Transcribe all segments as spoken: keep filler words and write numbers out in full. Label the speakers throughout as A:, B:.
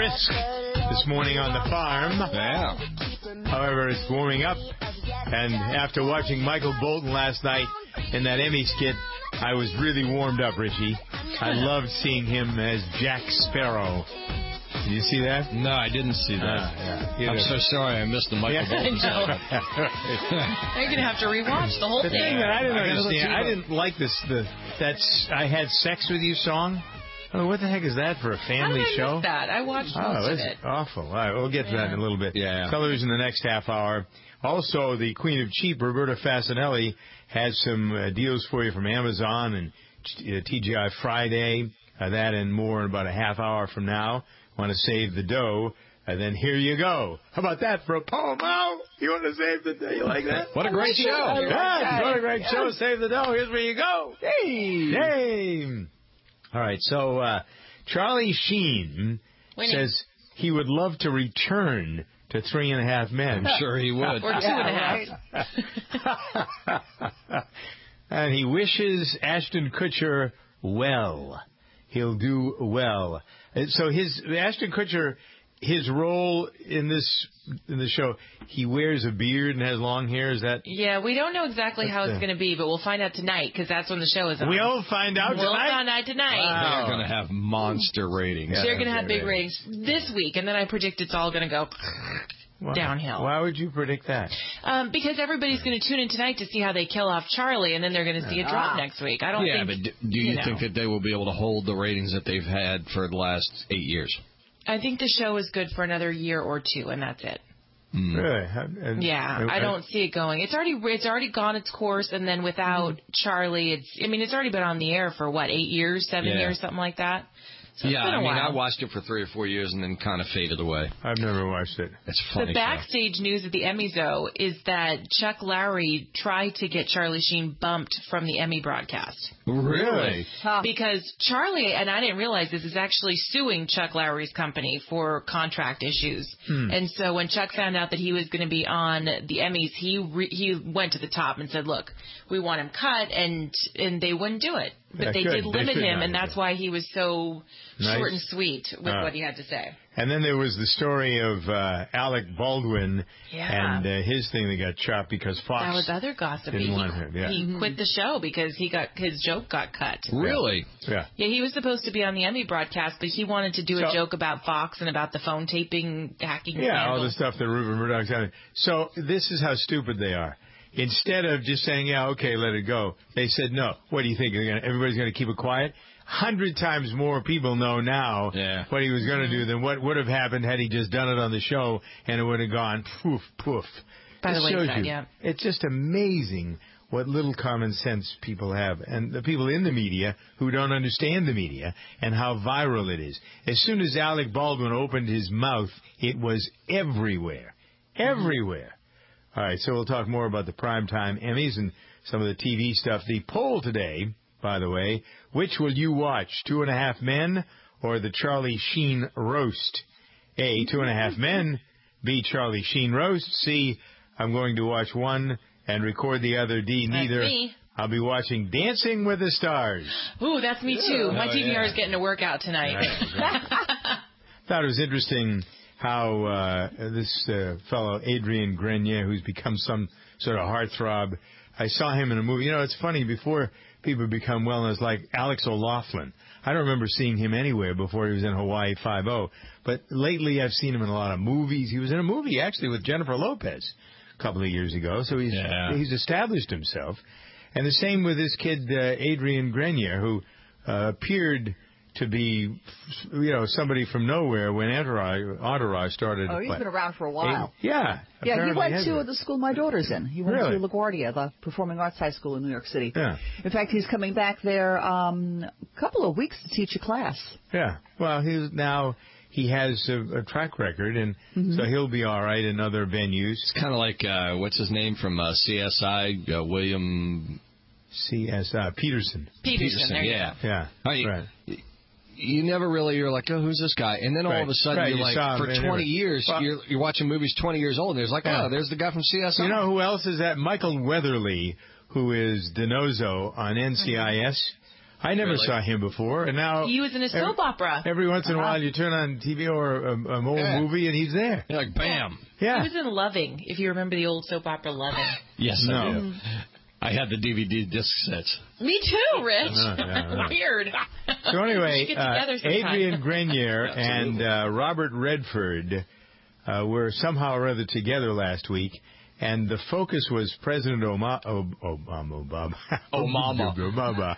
A: brisk this morning on the farm.
B: Yeah.
A: However, it's warming up. And after watching Michael Bolton last night in that Emmy skit, I was really warmed up, Richie. I loved seeing him as Jack Sparrow. Did you see that?
B: No, I didn't see that.
A: Uh, yeah.
B: I'm so sorry I missed the Michael
A: yeah.
B: Bolton.
C: You're going to have to rewatch the whole
A: the
C: thing.
A: thing that I didn't
B: I
A: understand, I didn't like this, the that's I Had Sex With You song. Oh, what the heck is that for a family
C: How did I
A: show?
C: miss that? I watched
A: oh,
C: most of
A: that's
C: it.
A: awful. All right, we'll get to
C: yeah.
A: that in a little bit.
B: Yeah.
A: Television the next half hour. Also, the Queen of Cheap, Roberta Fasanelli, has some uh, deals for you from Amazon and uh, T G I Friday. Uh, that and more in about a half hour from now. Want to save the dough? And then here you go. How about that for a poem? Oh, you want to save the dough? You like that?
B: What a great show.
A: Yeah, what a great show. Save the dough. Here's where you go.
B: Hey.
A: Hey. All right, so uh, Charlie Sheen
C: Winning.
A: says he would love to return to Three and a Half Men.
B: I'm sure he would.
C: Or two
A: yeah,
C: and a half.
A: And he wishes Ashton Kutcher well. He'll do well. And so his Ashton Kutcher, his role in this in the show, he wears a beard and has long hair. Is that?
C: Yeah, we don't know exactly
A: That's
C: how it's
A: the-
C: going to be, but we'll find out tonight because that's when the show is on.
A: We'll find out
C: We'll
A: tonight.
C: find out tonight.
A: Wow.
B: They're going to have monster ratings.
A: Yeah.
C: They're going to have big
A: ratings.
C: ratings this week, and then I predict it's all going to go
A: Why-
C: downhill.
A: Why would you predict that?
C: Um, because everybody's going to tune in tonight to see how they kill off Charlie, and then they're going to see a drop
A: Ah.
C: next week. I don't
B: Yeah,
C: think.
B: but do do you,
C: you know.
B: think that they will be able to hold the ratings that they've had for the last eight years?
C: I think the show is good for another year or two, and that's it.
B: Mm.
A: Really? And- and-
C: Yeah,
A: and-
C: I don't see it going. It's already it's already gone its course, and then without Charlie, it's I mean it's already been on the air for what eight years, seven
B: Yeah.
C: years, something like that. So it's
B: Yeah,
C: been a
B: I mean,
C: while.
B: I watched it for three or four years and then kind of faded away.
A: I've never watched it.
B: It's funny.
C: The backstage news at the Emmys, though, is that Chuck Lorre tried to get Charlie Sheen bumped from the Emmy broadcast.
B: show. Really?
C: Because Charlie, and I didn't realize this, is actually suing Chuck Lowry's company for contract issues.
A: Hmm.
C: And so when Chuck found out that he was going to be on the Emmys, he re- he went to the top and said, look, we want him cut, and and they wouldn't do it. But
A: Yeah,
C: they
A: good.
C: did
A: They
C: limit
A: should
C: him,
A: not
C: and
A: do
C: that's
A: it.
C: why he was so
A: Nice.
C: short and sweet with
A: Uh,
C: what he had to say.
A: And then there was the story of uh, Alec Baldwin
C: Yeah.
A: and uh, his thing that got chopped because Fox
C: That was other gossip.
A: didn't
C: He,
A: want him. Yeah.
C: he quit the show because he got his joke got cut.
B: Really?
A: yeah.
C: Yeah, he was supposed to be on the Emmy broadcast, but he wanted to do a
A: So-
C: joke about Fox and about the phone taping, hacking
A: Yeah,
C: scandal.
A: all the stuff that Rupert Murdoch's had. So this is how stupid they are. Instead of just saying, yeah, okay, let it go, they said, no. What do you think? They're gonna, everybody's going to keep it quiet? Hundred times more people know now
B: Yeah.
A: what he was going to do than what would have happened had he just done it on the show, and it would have gone poof, poof.
C: By the
A: It
C: way,
A: shows
C: that,
A: you,
C: yeah.
A: it's just amazing what little common sense people have, and the people in the media who don't understand the media and how viral it is. As soon as Alec Baldwin opened his mouth, it was everywhere, everywhere. All right, so we'll talk more about the primetime Emmys and some of the T V stuff. The poll today, by the way, which will you watch, Two and a Half Men or the Charlie Sheen roast? A, Two and a Half Men. B, Charlie Sheen roast. C, I'm going to watch one and record the other. D,
C: That's
A: neither.
C: me.
A: I'll be watching Dancing with the Stars.
C: Ooh, that's me too. My
B: Oh,
C: D V R
B: yeah.
C: is getting a workout tonight.
A: Thought it was interesting how uh, this uh, fellow Adrian Grenier, who's become some sort of heartthrob, I saw him in a movie. You know, it's funny, before people become well known, it's like Alex O'Loughlin. I don't remember seeing him anywhere before he was in Hawaii Five-O. But lately I've seen him in a lot of movies. He was in a movie, actually, with Jennifer Lopez a couple of years ago. So he's
B: Yeah.
A: he's established himself. And the same with this kid, uh, Adrian Grenier, who uh, appeared to be, you know, somebody from nowhere when Entourage, Entourage started.
D: Oh, he's
A: what,
D: been around for a while.
A: eight- yeah.
D: Yeah, he
A: apparently
D: went
A: has
D: to
A: been.
D: the school my daughter's in. He went
A: Really?
D: to LaGuardia, the Performing Arts High School in New York City.
A: Yeah.
D: In fact, he's coming back there um, a couple of weeks to teach a class.
A: Yeah. Well, he's now he has a, a track record, and
D: Mm-hmm.
A: so he'll be all right in other venues.
B: It's kind of like, uh, what's his name from uh, C S I, uh, William
A: C S I Peterson.
C: Peterson, there you
B: yeah.
C: go.
A: Yeah.
B: I-
A: right.
B: You never really, you're like, oh, who's this guy? And then all
A: Right.
B: of a sudden,
A: Right,
B: you're
A: you
B: like,
A: saw him
B: for
A: and
B: twenty
A: everything.
B: years,
A: Well-
B: you're, you're watching movies twenty years old, and there's like,
A: Yeah.
B: oh, there's the guy from C S I.
A: You know who else is that? Michael Weatherly, who is DiNozzo on N C I S. I never
B: Really?
A: saw him before, and now
C: He was in a soap
A: every,
C: opera.
A: Every once in a
D: Uh-huh.
A: while, you turn on T V or a, a old
B: Yeah.
A: movie, and he's there.
B: You're like, bam.
A: Yeah.
C: He was in Loving, if you remember the old soap opera Loving.
B: Yes,
A: No.
B: I do. I had the D V D disc sets.
C: Me too, Rich.
A: No, no, no.
C: Weird.
A: So anyway,
C: We should get
A: uh,
C: together sometime.
A: Adrian Grenier and uh, Robert Redford uh, were somehow or other together last week, and the focus was President Oma- Ob- Obama. Obama.
B: Omama.
A: Obama.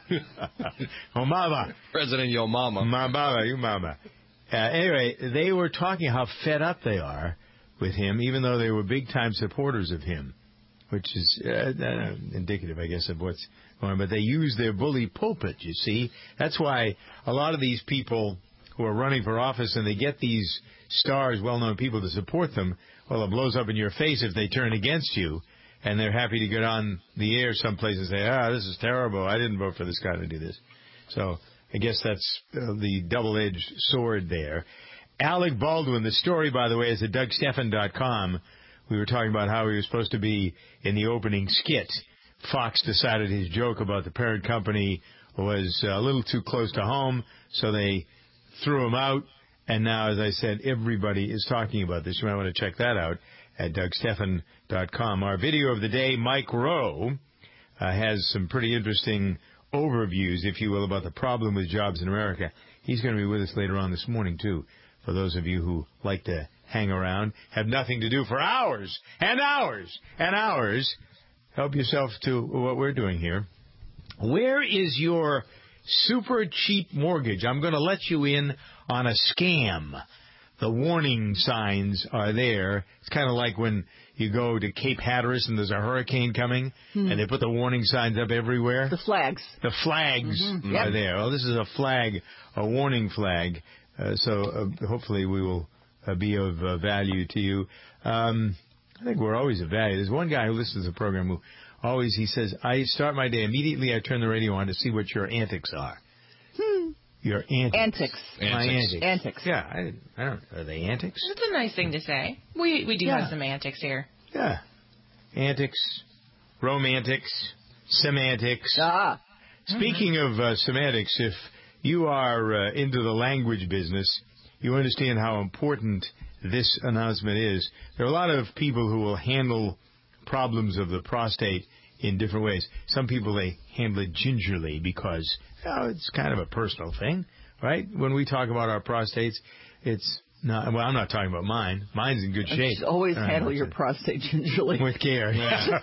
A: Omama.
B: President Yo Mama.
A: Mambala, you mama. Uh, anyway, they were talking how fed up they are with him, even though they were big-time supporters of him, which is uh, uh, indicative, I guess, of what's going on. But they use their bully pulpit, you see. That's why a lot of these people who are running for office and they get these stars, well-known people to support them, well, it blows up in your face if they turn against you, and they're happy to get on the air someplace and say, ah, this is terrible. I didn't vote for this guy to do this. So I guess that's uh, the double-edged sword there. Alec Baldwin, the story, by the way, is at Doug Stephan dot com. We were talking about how he was supposed to be in the opening skit. Fox decided his joke about the parent company was a little too close to home, so they threw him out. And now, as I said, everybody is talking about this. You might want to check that out at Doug Stephan dot com. Our video of the day, Mike Rowe, uh, has some pretty interesting overviews, if you will, about the problem with jobs in America. He's going to be with us later on this morning, too, for those of you who like to hang around, have nothing to do for hours and hours and hours. Help yourself to what we're doing here. Where is your super cheap mortgage? I'm going to let you in on a scam. The warning signs are there. It's kind of like when you go to Cape Hatteras and there's a hurricane coming, hmm. and they put the warning signs up everywhere.
D: The flags.
A: The flags
D: mm-hmm.
A: are
D: yep.
A: there. Well, this is a flag, a warning flag. Uh, so uh, hopefully we will uh, be of uh, value to you. Um, I think we're always of value. There's one guy who listens to the program who always, he says, I start my day, immediately I turn the radio on to see what your antics are.
D: Hmm.
A: Your antics.
D: Antics.
A: My antics.
D: Antics.
A: Yeah, I, I don't. Are they antics?
C: It's a nice thing to say. We we do
A: Yeah.
C: have some antics here.
A: Yeah, antics, romantics, semantics.
D: Ah.
A: Speaking of uh, semantics, if you are uh, into the language business, you understand how important this announcement is. There are a lot of people who will handle problems of the prostate in different ways. Some people, they handle it gingerly because oh, it's kind of a personal thing, right? When we talk about our prostates, it's not, well, I'm not talking about mine. Mine's in good shape.
D: Just always
A: Uh,
D: handle your prostate gingerly.
A: with care.
B: Yeah.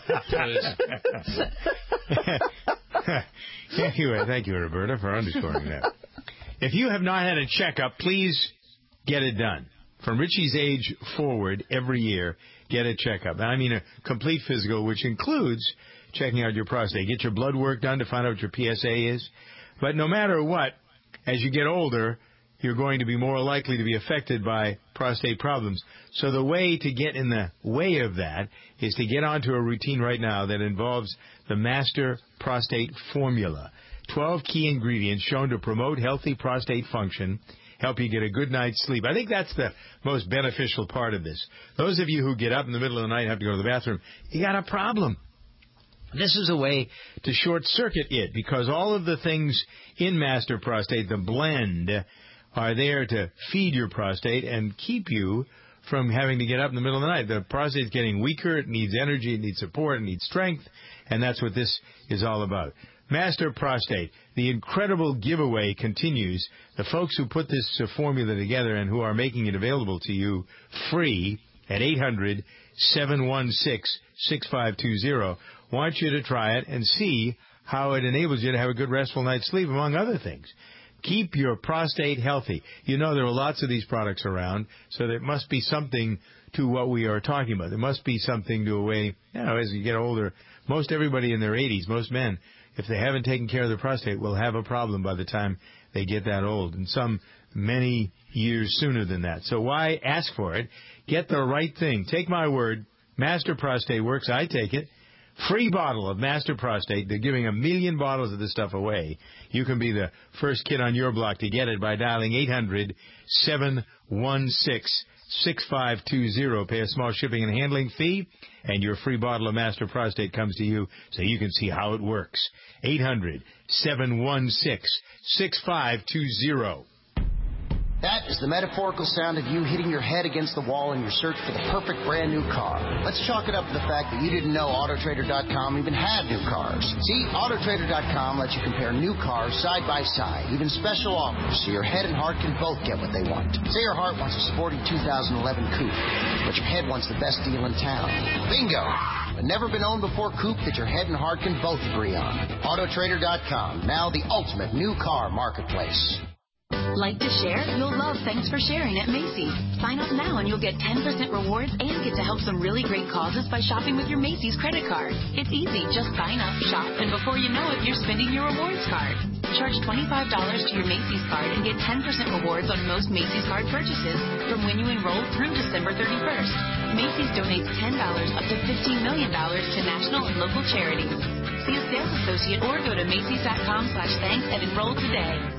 A: Anyway, thank you, Roberta, for underscoring that. If you have not had a checkup, please get it done. From Richie's age forward, every year, get a checkup. And I mean a complete physical, which includes checking out your prostate. Get your blood work done to find out what your P S A is. But no matter what, as you get older, you're going to be more likely to be affected by prostate problems. So the way to get in the way of that is to get onto a routine right now that involves the Master Prostate Formula. twelve key ingredients shown to promote healthy prostate function, help you get a good night's sleep. I think that's the most beneficial part of this. Those of you who get up in the middle of the night and have to go to the bathroom, you got a problem. This is a way to short-circuit it because all of the things in Master Prostate, the blend, are there to feed your prostate and keep you from having to get up in the middle of the night. The prostate's getting weaker. It needs energy. It needs support. It needs strength. And that's what this is all about. Master Prostate, the incredible giveaway continues. The folks who put this uh, formula together and who are making it available to you free at eight hundred, seven one six, six five two zero want you to try it and see how it enables you to have a good restful night's sleep, among other things. Keep your prostate healthy. You know there are lots of these products around, so there must be something to what we are talking about. There must be something to a way, you know, as you get older, most everybody in their eighties, most men, if they haven't taken care of their prostate, will have a problem by the time they get that old, and some many years sooner than that. So why ask for it? Get the right thing. Take my word. Master Prostate works. I take it. Free bottle of Master Prostate. They're giving a million bottles of this stuff away. You can be the first kid on your block to get it by dialing eight hundred, seven one six, six five two zero. Pay a small shipping and handling fee, and your free bottle of Master Prostate comes to you so you can see how it works. eight hundred, seven one six, six five two zero.
E: That is the metaphorical sound of you hitting your head against the wall in your search for the perfect brand new car. Let's chalk it up to the fact that you didn't know Auto Trader dot com even had new cars. See, Auto Trader dot com lets you compare new cars side by side, even special offers, so your head and heart can both get what they want. Say your heart wants a sporty two thousand eleven coupe, but your head wants the best deal in town. Bingo! A never-been-owned-before coupe that your head and heart can both agree on. Auto Trader dot com, now the ultimate new car marketplace.
F: Like to share? You'll love Thanks for Sharing at Macy's. Sign up now and you'll get ten percent rewards and get to help some really great causes by shopping with your Macy's credit card. It's easy. Just sign up, shop, and before you know it, you're spending your rewards card. Charge twenty-five dollars to your Macy's card and get ten percent rewards on most Macy's card purchases from when you enroll through December thirty-first. Macy's donates ten dollars up to fifteen million dollars to national and local charities. See a sales associate or go to Macy's dot com slash thanks and enroll today.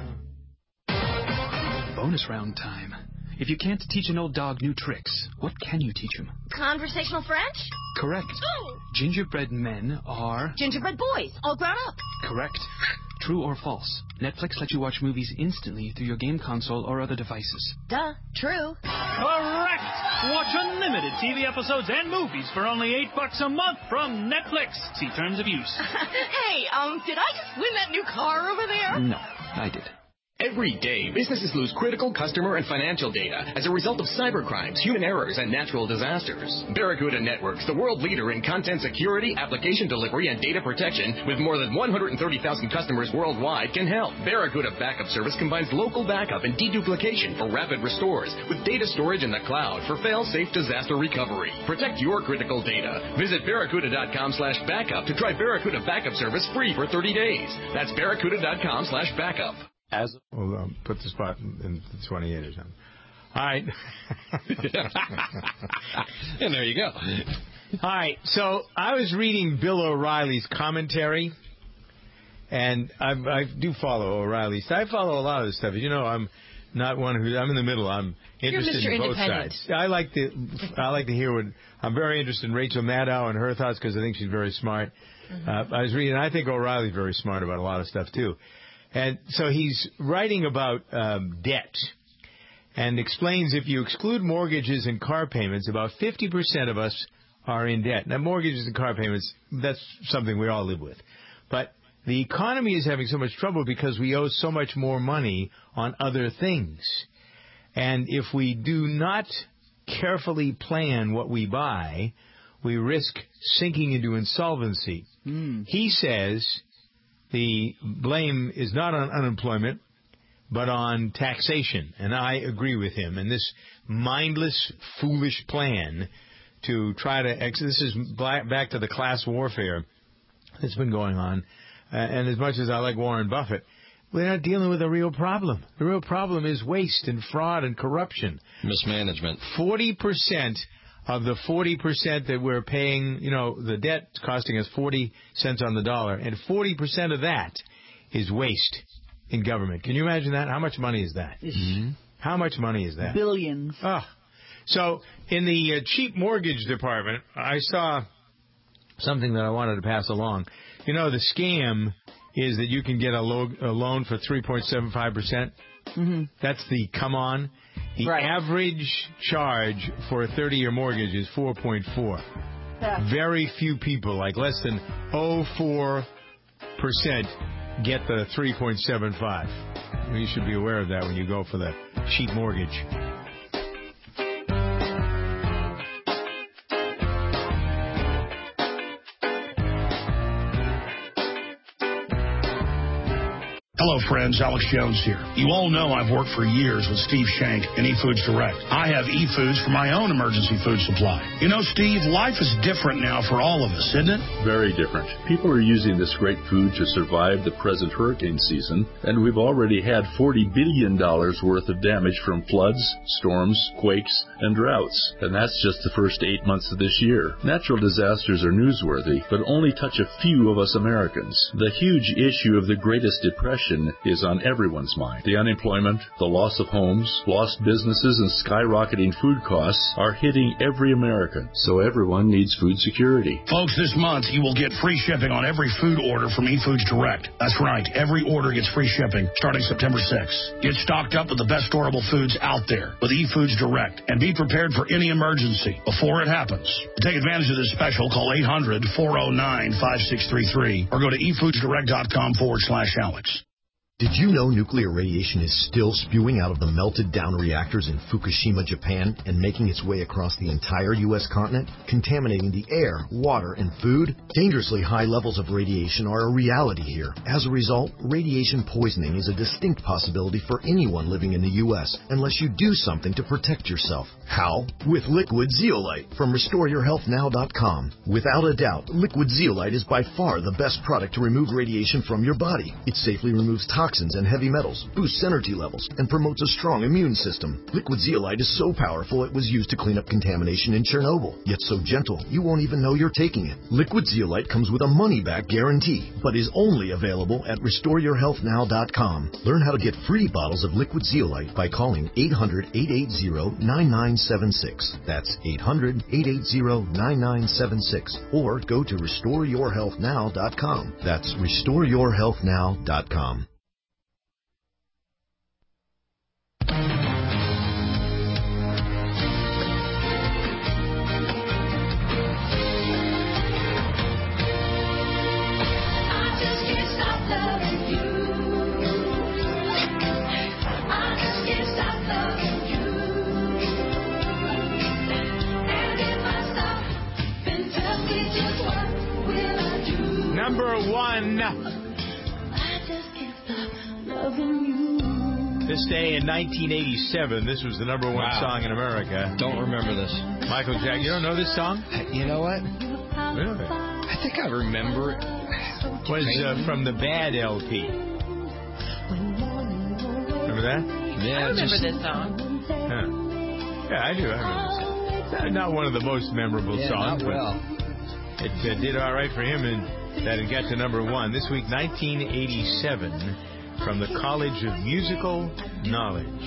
G: Bonus round time. If you can't teach an old dog new tricks, what can you teach him?
H: Conversational French?
G: Correct.
H: Ooh.
G: Gingerbread men are...
H: Gingerbread boys, all grown up.
G: Correct. True or false? Netflix lets you watch movies instantly through your game console or other devices.
H: Duh. True.
I: Correct. Watch unlimited T V episodes and movies for only eight bucks a month from Netflix. See terms of use.
H: Hey, um, did I just win that new car over there?
G: No, I did.
J: Every day, businesses lose critical customer and financial data as a result of cybercrimes, human errors, and natural disasters. Barracuda Networks, the world leader in content security, application delivery, and data protection, with more than one hundred thirty thousand customers worldwide, can help. Barracuda Backup Service combines local backup and deduplication for rapid restores with data storage in the cloud for fail-safe disaster recovery. Protect your critical data. Visit Barracuda dot com slash backup to try Barracuda Backup Service free for thirty days. That's Barracuda dot com slash backup.
A: As we'll um, put the spot in, in twenty-eight or something. All right.
B: And there you go.
A: All right. So I was reading Bill O'Reilly's commentary, and I, I do follow O'Reilly's. I follow a lot of this stuff. You know, I'm not one who I'm in the middle. I'm interested in both sides. I like to I like to hear what I'm very interested in Rachel Maddow and her thoughts because I think she's very smart. Mm-hmm. Uh, I was reading. I think O'Reilly's very smart about a lot of stuff too. And so he's writing about um, debt and explains if you exclude mortgages and car payments, about fifty percent of us are in debt. Now, mortgages and car payments, that's something we all live with. But the economy is having so much trouble because we owe so much more money on other things. And if we do not carefully plan what we buy, we risk sinking into insolvency. Mm. He says... the blame is not on unemployment, but on taxation. And I agree with him. And this mindless, foolish plan to try to exit, this is back to the class warfare that's been going on. Uh, and as much as I like Warren Buffett, we're not dealing with a real problem. The real problem is waste and fraud and corruption.
B: Mismanagement.
A: forty percent of the forty percent that we're paying, you know, the debt's costing us forty cents on the dollar, and forty percent of that is waste in government. Can you imagine that? How much money is that? Mm-hmm. How much money is that?
D: Billions.
A: Oh. So in the uh, cheap mortgage department, I saw something that I wanted to pass along. You know, the scam is that you can get a, lo- a loan for three point seven five percent. Mm-hmm. That's the come on. The right. average charge for a thirty-year mortgage is four point four. Yeah. Very few people, like less than zero point zero four percent, get the three point seven five. You should be aware of that when you go for the cheap mortgage.
K: Hello, friends. Alex Jones here. You all know I've worked for years with Steve Shank and eFoods Direct. I have eFoods for my own emergency food supply. You know, Steve, life is different now for all of us, isn't it?
L: Very different. People are using this great food to survive the present hurricane season, and we've already had forty billion dollars worth of damage from floods, storms, quakes, and droughts. And that's just the first eight months of this year. Natural disasters are newsworthy, but only touch a few of us Americans. The huge issue of the Greatest Depression is on everyone's mind. The unemployment, the loss of homes, lost businesses, and skyrocketing food costs are hitting every American. So everyone needs food security.
K: Folks, this month you will get free shipping on every food order from eFoods Direct. That's right. Every order gets free shipping starting September sixth. Get stocked up with the best storable foods out there with eFoods Direct and be prepared for any emergency before it happens. To take advantage of this special, call eight hundred, four oh nine, five six three three or go to efoodsdirect.com forward slash Alex.
M: Did you know nuclear radiation is still spewing out of the melted-down reactors in Fukushima, Japan, and making its way across the entire U S continent, contaminating the air, water, and food? Dangerously high levels of radiation are a reality here. As a result, radiation poisoning is a distinct possibility for anyone living in the U S unless you do something to protect yourself. How? With Liquid Zeolite from Restore Your Health Now dot com. Without a doubt, Liquid Zeolite is by far the best product to remove radiation from your body. It safely removes toxins and heavy metals, boosts energy levels, and promotes a strong immune system. Liquid Zeolite is so powerful it was used to clean up contamination in Chernobyl, yet so gentle you won't even know you're taking it. Liquid Zeolite comes with a money-back guarantee, but is only available at Restore Your Health Now dot com. Learn how to get free bottles of Liquid Zeolite by calling eight hundred, eight eight zero, nine nine seven six. That's eight hundred, eight eight zero, nine nine seven six. Or go to Restore Your Health Now dot com. That's Restore Your Health Now dot com.
A: Number one. This day in nineteen eighty-seven, this was the number one wow. song in America.
B: Don't remember this.
A: Michael Jackson. You don't know this song?
B: You know what?
A: Really?
B: I think I remember it.
A: Was uh, from the Bad L P. Remember that?
B: Yeah,
C: I remember
B: just...
C: this song.
A: Huh. Yeah, I do. I remember this song. Not one of the most memorable
B: yeah,
A: songs,
B: not well.
A: but it uh, did all right for him, and that it got to number one. This week, nineteen eighty-seven, from the College of Musical Knowledge.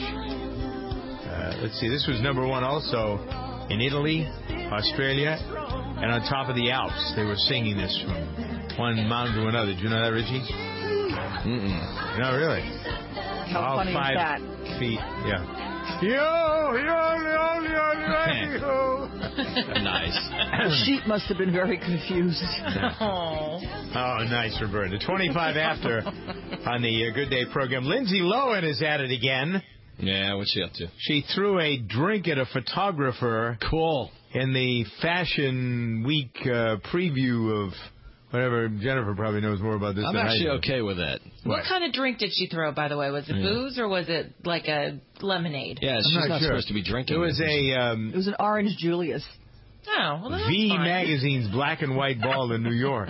A: Uh, let's see, this was number one also in Italy, Australia, and on top of the Alps. They were singing this from one mountain to another. Did you know that, Richie?
B: Mm-mm.
A: No, really.
D: How
A: All
D: funny
A: five
D: is that?
A: feet, yeah. Yo, yo, yo, yo, yo.
B: Nice.
D: The sheep must have been very confused.
C: Oh,
A: oh nice, Roberta. twenty-five after on the uh, Good Day program. Lindsay Lohan is at it again.
B: Yeah, what's she up to?
A: She threw a drink at a photographer.
B: Cool.
A: In the Fashion Week uh, preview of whatever. Jennifer probably knows more about this
B: I'm
A: than I do.
B: actually okay with that.
C: what kind of drink did she throw, by the way? Was it
B: Yeah.
C: booze or was it like a lemonade?
B: Yeah, she's
A: not
B: not,
A: sure.
B: supposed to be drinking.
A: It was a um,
D: It was an Orange Julius.
C: Oh, well, that's
A: V
C: fine.
A: Magazine's black and white ball in New York.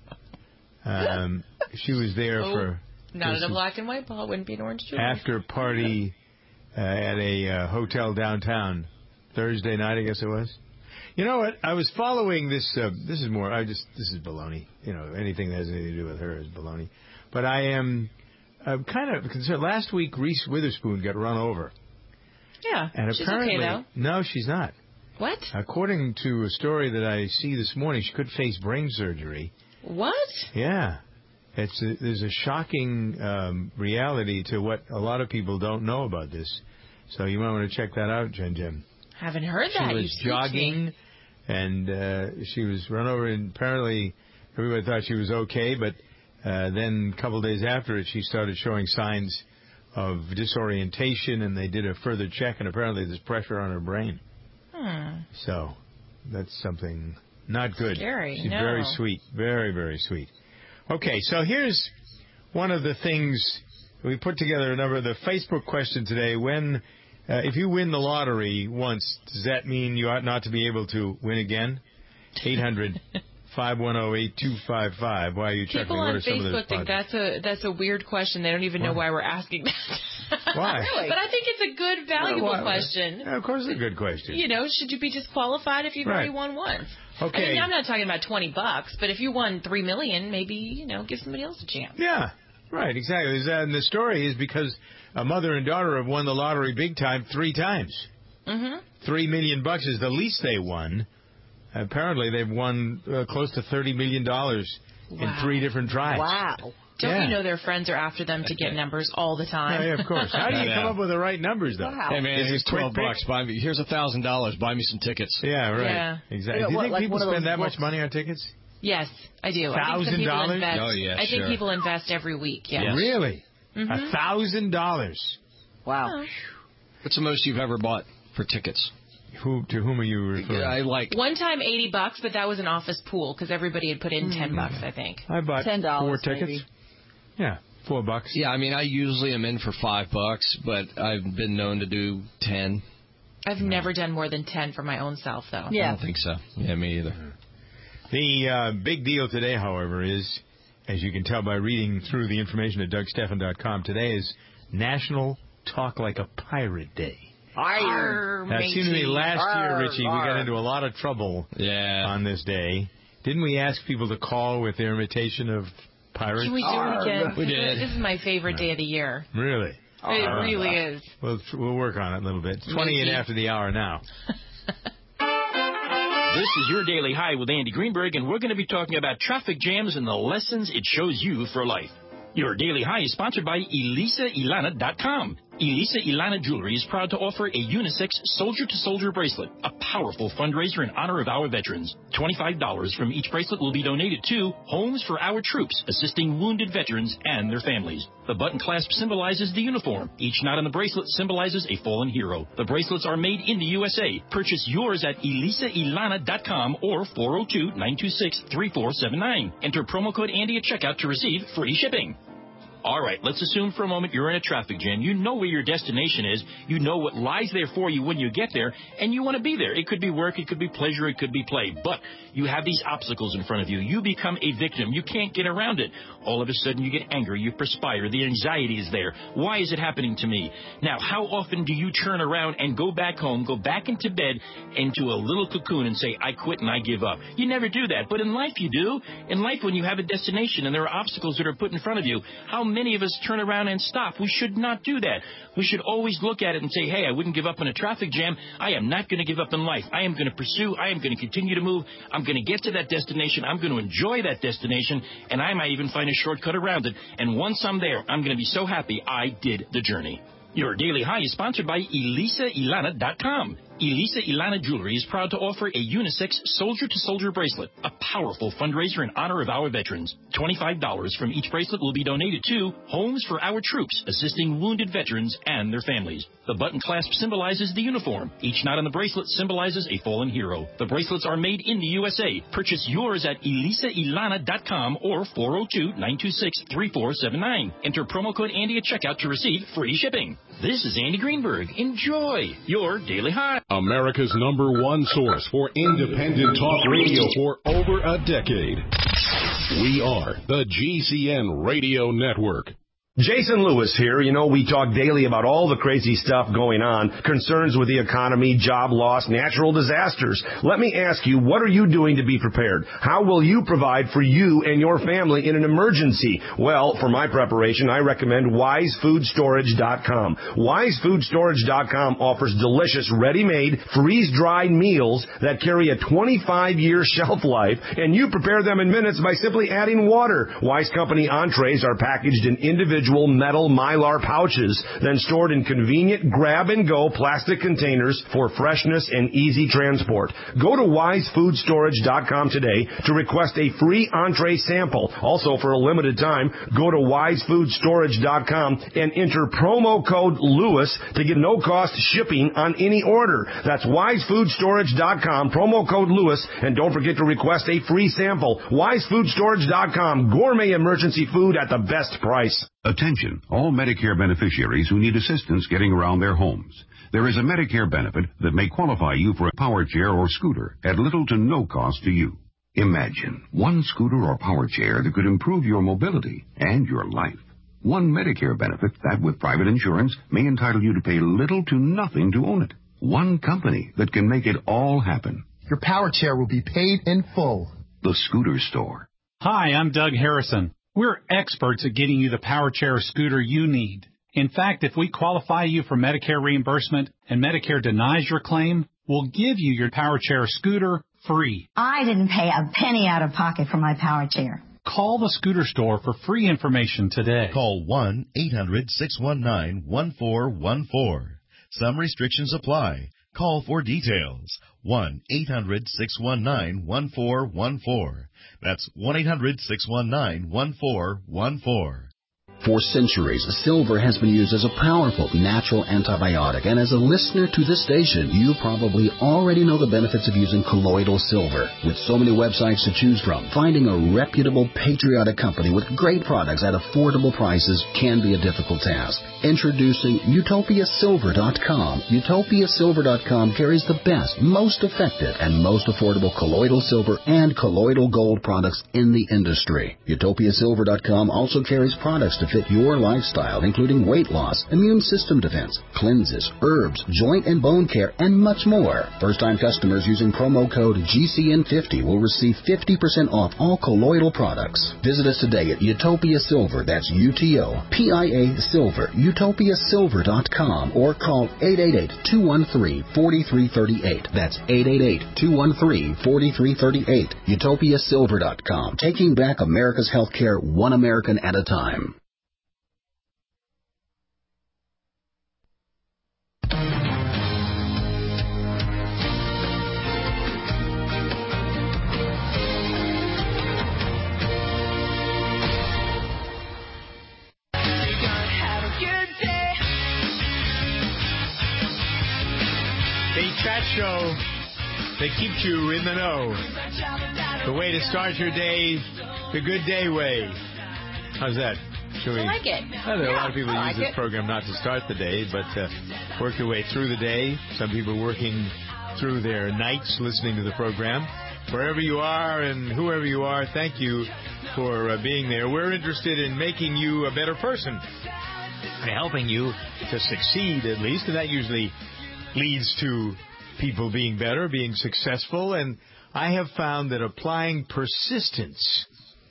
A: Um, she was there
C: Oh,
A: for
C: Not
A: just
C: at a black and white ball. It wouldn't be an orange juice.
A: after party uh, at a uh, hotel downtown Thursday night, I guess it was. You know what? I was following this. Uh, this is more. I just. This is baloney. You know, anything that has anything to do with her is baloney. But I am. I'm kind of concerned. Last week, Reese Witherspoon got run over.
C: Yeah,
A: And
C: she's
A: apparently,
C: okay though.
A: no, she's not.
C: What?
A: According to a story that I see this morning, she could face brain surgery.
C: What?
A: Yeah. It's a, there's a shocking um, reality to what a lot of people don't know about this. So you might want to check that out, Jen Jen.
C: Haven't heard
A: She
C: that.
A: was
C: You spooked
A: jogging,
C: me.
A: and uh, she was run over, and apparently everybody thought she was okay, but uh, then a couple days after it, she started showing signs of disorientation, and they did a further check, and apparently there's pressure on her brain.
C: Hmm.
A: So that's something not good.
C: Scary.
A: She's
C: No.
A: very sweet. Very, very sweet. Okay, so here's one of the things we put together a number of the Facebook question today. When, uh, if you win the lottery once, does that mean you ought not to be able to win again? eight hundred, five one zero, eight two five five. Why are you chuckling?
C: People
A: what
C: on
A: are some of those
C: Facebook think that's a that's a weird question. They don't even know why we're asking that.
A: Why?
C: But I think it's a good, valuable
A: Well, why-
C: question.
A: Yeah, of course, it's a good question.
C: You know, should you be disqualified if you've
A: Right.
C: already won once?
A: Okay.
C: I mean, I'm not talking about twenty bucks, but if you won three million, maybe you know, give somebody else a chance.
A: Yeah, right, exactly. Is that- And the story is because a mother and daughter have won the lottery big time three times.
C: Mm-hmm.
A: Three million bucks is the least they won. Apparently, they've won uh, close to thirty million dollars in
C: Wow.
A: three different drives.
D: Wow.
C: Don't
A: Yeah.
C: you know their friends are after them to get numbers all the time?
A: Yeah, of course. How do you
B: Yeah.
A: come up with the right numbers, though?
D: Wow.
B: Hey, man,
A: Is it
B: here's twelve
A: quick
B: bucks.
A: pick?
B: Buy me. Here's a thousand dollars. Buy me some tickets.
A: Yeah, right.
C: Yeah.
A: Exactly.
D: Yeah,
A: Do you
D: what,
A: think
D: like
A: people
D: one of
A: spend
D: those
A: that much
D: books-
A: money on tickets?
C: Yes, I do. I think some
A: Thousand
C: people
A: dollars?
C: invest.
B: Oh, yeah,
C: I think
B: sure.
C: people invest every week. Yes.
A: Really?
C: Mhm.
A: A thousand dollars.
D: Wow.
B: What's the most you've ever bought for tickets?
A: Who to whom are you referring?
B: I like.
C: One time eighty bucks, but that was an office pool because everybody had put in ten bucks, I think.
A: I bought
D: Ten
A: four
D: dollars
A: tickets.
D: maybe.
A: Yeah, four bucks.
B: Yeah, I mean, I usually am in for five bucks, but I've been known to do ten.
C: I've never done more than ten for my own self, though.
B: I
D: Yeah.
B: don't think so. Yeah, me either.
A: The uh, big deal today, however, is, as you can tell by reading through the information at Doug Stephan dot com, today is National Talk Like a Pirate Day.
C: Arr,
A: Now, it seemed to me
C: matey.
A: last year,
D: Arr,
A: Richie, we
D: arr.
A: got into a lot of trouble
B: Yeah.
A: on this day. Didn't we ask people to call with their imitation of pirates?
C: Can we do it again?
B: We did.
C: This is my favorite day of the year.
A: Really?
C: It really is.
A: We'll, we'll work on it a little bit. It's twenty in
C: Maybe.
A: after the hour now.
N: This is your Daily High with Andy Greenberg, and we're going to be talking about traffic jams and the lessons it shows you for life. Your Daily High is sponsored by Elisa Ilana dot com. Elisa Ilana Jewelry is proud to offer a unisex soldier-to-soldier bracelet, a powerful fundraiser in honor of our veterans. twenty-five dollars from each bracelet will be donated to Homes for Our Troops, assisting wounded veterans and their families. The button clasp symbolizes the uniform. Each knot on the bracelet symbolizes a fallen hero. The bracelets are made in the U S A. Purchase yours at Elisa Ilana dot com or four oh two, nine two six, three four seven nine. Enter promo code Andy at checkout to receive free shipping. All right, let's assume for a moment you're in a traffic jam. You know where your destination is. You know what lies there for you when you get there, and you want to be there. It could be work, it could be pleasure, it could be play. But you have these obstacles in front of you. You become a victim. You can't get around it. All of a sudden, you get angry, you perspire. The anxiety is there. Why is it happening to me? Now, how often do you turn around and go back home, go back into bed, into a little cocoon and say, I quit and I give up? You never do that. But in life, you do. In life, when you have a destination and there are obstacles that are put in front of you, how many of us turn around and stop? We should not do that. We should always look at it and say, hey, I wouldn't give up in a traffic jam. I am not going to give up in life. I am going to pursue. I am going to continue to move. I'm going to get to that destination. I'm going to enjoy that destination, and I might even find a shortcut around it. And once I'm there, I'm going to be so happy I did the journey. Your Daily High is sponsored by Elisa Ilana dot com. Elisa Ilana Jewelry is proud to offer a unisex soldier-to-soldier bracelet, a powerful fundraiser in honor of our veterans. twenty-five dollars from each bracelet will be donated to Homes for Our Troops, assisting wounded veterans and their families. The button clasp symbolizes the uniform. Each knot on the bracelet symbolizes a fallen hero. The bracelets are made in the U S A. Purchase yours at Elisa Ilana dot com or four oh two, nine two six, three four seven nine. Enter promo code Andy at checkout to receive free shipping. This is Andy Greenberg. Enjoy your Daily High.
O: America's number one source for independent talk radio for over a decade. We are the G C N Radio Network.
P: Jason Lewis here. You know, we talk daily about all the crazy stuff going on, concerns with the economy, job loss, natural disasters. Let me ask you, what are you doing to be prepared? How will you provide for you and your family in an emergency? Well, for my preparation, I recommend Wise Food Storage dot com. Wise Food Storage dot com offers delicious, ready-made, freeze-dried meals that carry a twenty-five year shelf life, and you prepare them in minutes by simply adding water. Wise Company entrees are packaged in individual metal Mylar pouches, then stored in convenient grab-and-go plastic containers for freshness and easy transport. Go to Wise Food Storage dot com today to request a free entree sample. Also, for a limited time, go to Wise Food Storage dot com and enter promo code Lewis to get no-cost shipping on any order. That's Wise Food Storage dot com, promo code Lewis, and don't forget to request a free sample. Wise Food Storage dot com, gourmet emergency food at the best price.
Q: Attention, all Medicare beneficiaries who need assistance getting around their homes. There is a Medicare benefit that may qualify you for a power chair or scooter at little to no cost to you. Imagine one scooter or power chair that could improve your mobility and your life. One Medicare benefit that, with private insurance, may entitle you to pay little to nothing to own it. One company that can make it all happen.
R: Your power chair will be paid in full.
Q: The Scooter Store.
S: Hi, I'm Doug Harrison. We're experts at getting you the power chair or scooter you need. In fact, if we qualify you for Medicare reimbursement and Medicare denies your claim, we'll give you your power chair or scooter free.
T: I didn't pay a penny out of pocket for my power chair.
S: Call the Scooter Store for free information today.
U: Call one eight hundred six one nine one four one four. Some restrictions apply. Call for details. one eight hundred six one nine one four one four. That's one eight hundred six one nine one four one four.
V: For centuries, silver has been used as a powerful natural antibiotic, and as a listener to this station, you probably already know the benefits of using colloidal silver. With so many websites to choose from, finding a reputable, patriotic company with great products at affordable prices can be a difficult task. Introducing Utopia Silver dot com. Utopia Silver dot com carries the best, most effective, and most affordable colloidal silver and colloidal gold products in the industry. Utopia Silver dot com also carries products to fit your lifestyle, including weight loss, immune system defense, cleanses, herbs, joint and bone care, and much more. First-time customers using promo code G C N fifty will receive fifty percent off all colloidal products. Visit us today at Utopia Silver, that's U T O P I A Silver, Utopia Silver dot com, or call eight eight eight, two one three, four three three eight. That's eight eight eight, two one three, four three three eight. Utopia Silver dot com, taking back America's healthcare one American at a time.
A: Chat show that keeps you in the know. The way to start your day, the good day way. How's that? Should we?
C: I like it.
A: Well, there are
C: yeah,
A: a lot of people who
C: I
A: use
C: like
A: this
C: it.
A: program not to start the day, but uh, work your way through the day. Some people working through their nights listening to the program. Wherever you are and whoever you are, thank you for uh, being there. We're interested in making you a better person and helping you to succeed at least, and that usually leads to people being better, being successful, and I have found that applying persistence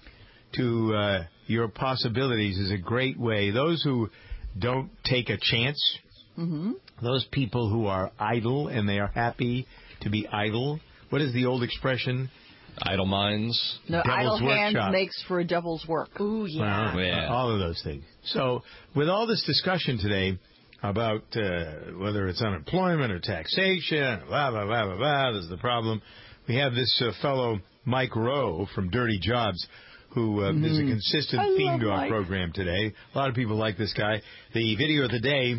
A: to uh, your possibilities is a great way. Those who don't take a chance,
D: Mm-hmm.
A: those people who are idle and they are happy to be idle. What is the old expression?
B: Idle minds.
D: No,
A: Devil's
D: idle hands
A: workshop.
D: makes for a devil's work.
C: Ooh, yeah.
A: Well,
B: Yeah.
A: all of those things. So with all this discussion today about uh, whether it's unemployment or taxation, blah, blah, blah, blah, blah, this is the problem. We have this uh, fellow, Mike Rowe from Dirty Jobs, who uh, mm-hmm. is a consistent
D: I
A: theme
D: love
A: to our
D: Mike.
A: program today. A lot of people like this guy. The video of the day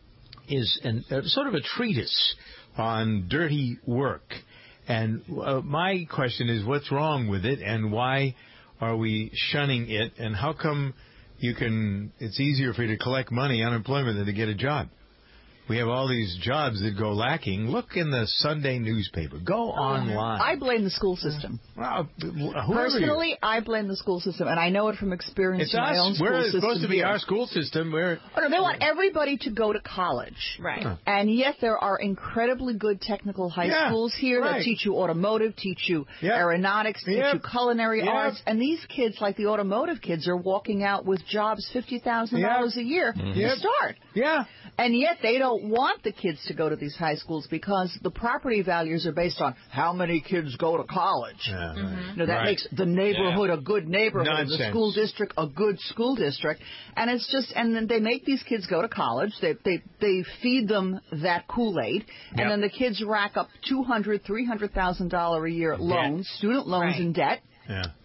A: is an, uh, sort of a treatise on dirty work. And uh, my question is, what's wrong with it, and why are we shunning it, and how come you can? It's easier for you to collect money, unemployment, than to get a job. We have all these jobs that go lacking. Look in the Sunday newspaper. Go online.
D: I blame the school system.
A: Well,
D: Personally, I blame the school system, and I know it from experience
A: It's
D: in my
A: us.
D: own school
A: We're
D: system.
A: supposed to be
D: here.
A: our school system. We're
D: Oh, no, they want everybody to go to college.
C: Right.
A: Huh.
D: And yet there are incredibly good technical high
A: Yeah,
D: schools here
A: right.
D: that teach you automotive, teach you
A: Yep.
D: aeronautics, teach
A: Yep.
D: you culinary
A: Yep.
D: arts. And these kids, like the automotive kids, are walking out with jobs fifty thousand dollars
A: Yep.
D: a year
A: Mhm.
D: to
A: Yep.
D: start.
A: Yeah.
D: And yet they don't want the kids to go to these high schools because the property values are based on how many kids go to college.
A: Yeah,
D: You know, that
A: right.
D: makes the neighborhood a good neighborhood,
A: Nonsense.
D: the school district a good school district. And it's just, and then they make these kids go to college. They they they feed them that Kool-Aid, and
A: Yep.
D: then the kids rack up two hundred, three hundred thousand dollar a year loans, student loans
C: Right.
D: in debt.
A: Yeah.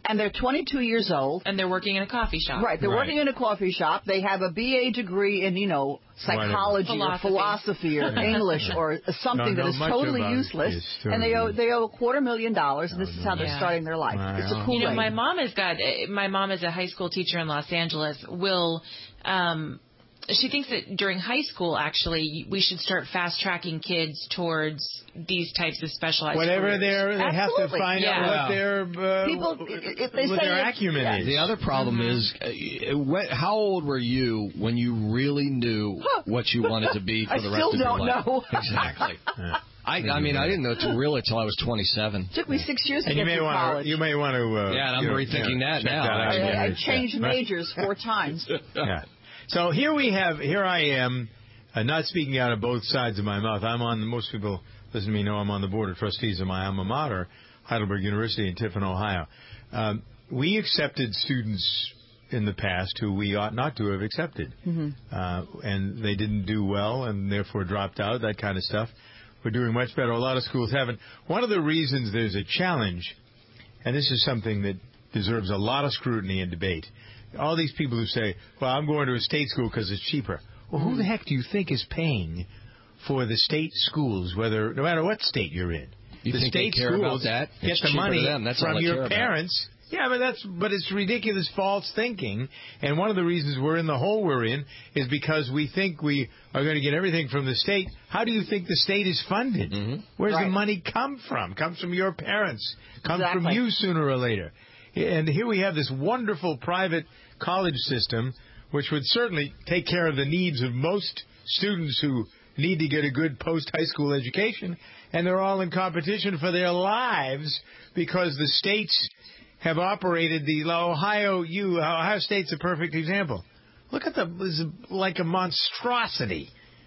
D: And they're twenty-two years old.
C: And they're working in a coffee shop.
D: Right. They're
C: right.
D: working in a coffee shop. They have a B A degree in, you know, psychology
C: Whatever.
D: or philosophy or English or something that is totally useless. And they owe they owe a quarter million dollars, and this is how they're
C: Yeah.
D: starting their life.
A: Wow.
D: It's a cool
C: You know,
D: way.
C: my mom has got, my mom is a high school teacher in Los Angeles, will, um, she thinks that during high school, actually, we should start fast-tracking kids towards these types of specialized
A: Whatever
C: careers.
A: they're, they have to
C: Absolutely.
A: find
C: yeah.
A: out what their, uh,
D: People, if they
A: what
D: say
A: their
D: it's-
A: acumen
D: yeah.
A: is.
B: The other problem
C: Mm-hmm.
B: is, uh, what, how old were you when you really knew what you wanted to be for
D: I
B: the rest
D: still
B: of your
D: don't
B: life?
D: know.
B: Exactly. I, I mean, I didn't know till really till I was twenty-seven.
D: It took me six years to
A: And
D: get
A: you may
D: through
A: want
D: college.
A: to, you may want to. Uh,
B: Yeah, and I'm
A: you know,
B: rethinking
A: yeah,
B: that
A: check
B: now.
A: That out
D: I,
A: again.
D: I changed majors four times.
A: Yeah. So here we have, here I am, uh, not speaking out of both sides of my mouth. I'm on, most people listen to me know I'm on the board of trustees of my alma mater, Heidelberg University in Tiffin, Ohio. Um, we accepted students in the past who we ought not to have accepted.
D: Mm-hmm.
A: Uh, and they didn't do well and therefore dropped out, that kind of stuff. We're doing much better. A lot of schools haven't. One of the reasons there's a challenge, and this is something that deserves a lot of scrutiny and debate, all these people who say, well, I'm going to a state school because it's cheaper. Well, who the heck do you think is paying for the state schools, whether no matter what state you're in?
B: You
A: the
B: think
A: state
B: they care about
A: schools
B: that?
A: get
B: It's
A: the
B: cheaper
A: money
B: to them. That's all
A: from
B: they care
A: your
B: about.
A: parents. Yeah, but that's but it's ridiculous false thinking. And one of the reasons we're in the hole we're in is because we think we are going to get everything from the state. How do you think the state is funded?
B: Mm-hmm.
A: Where's
D: Right.
A: the money come from? Comes from your parents. Comes from
D: Exactly.
A: you sooner or later. And here we have this wonderful private college system, which would certainly take care of the needs of most students who need to get a good post-high school education, and they're all in competition for their lives because the states have operated the Ohio. You Ohio State's a perfect example. Look at the this is like a monstrosity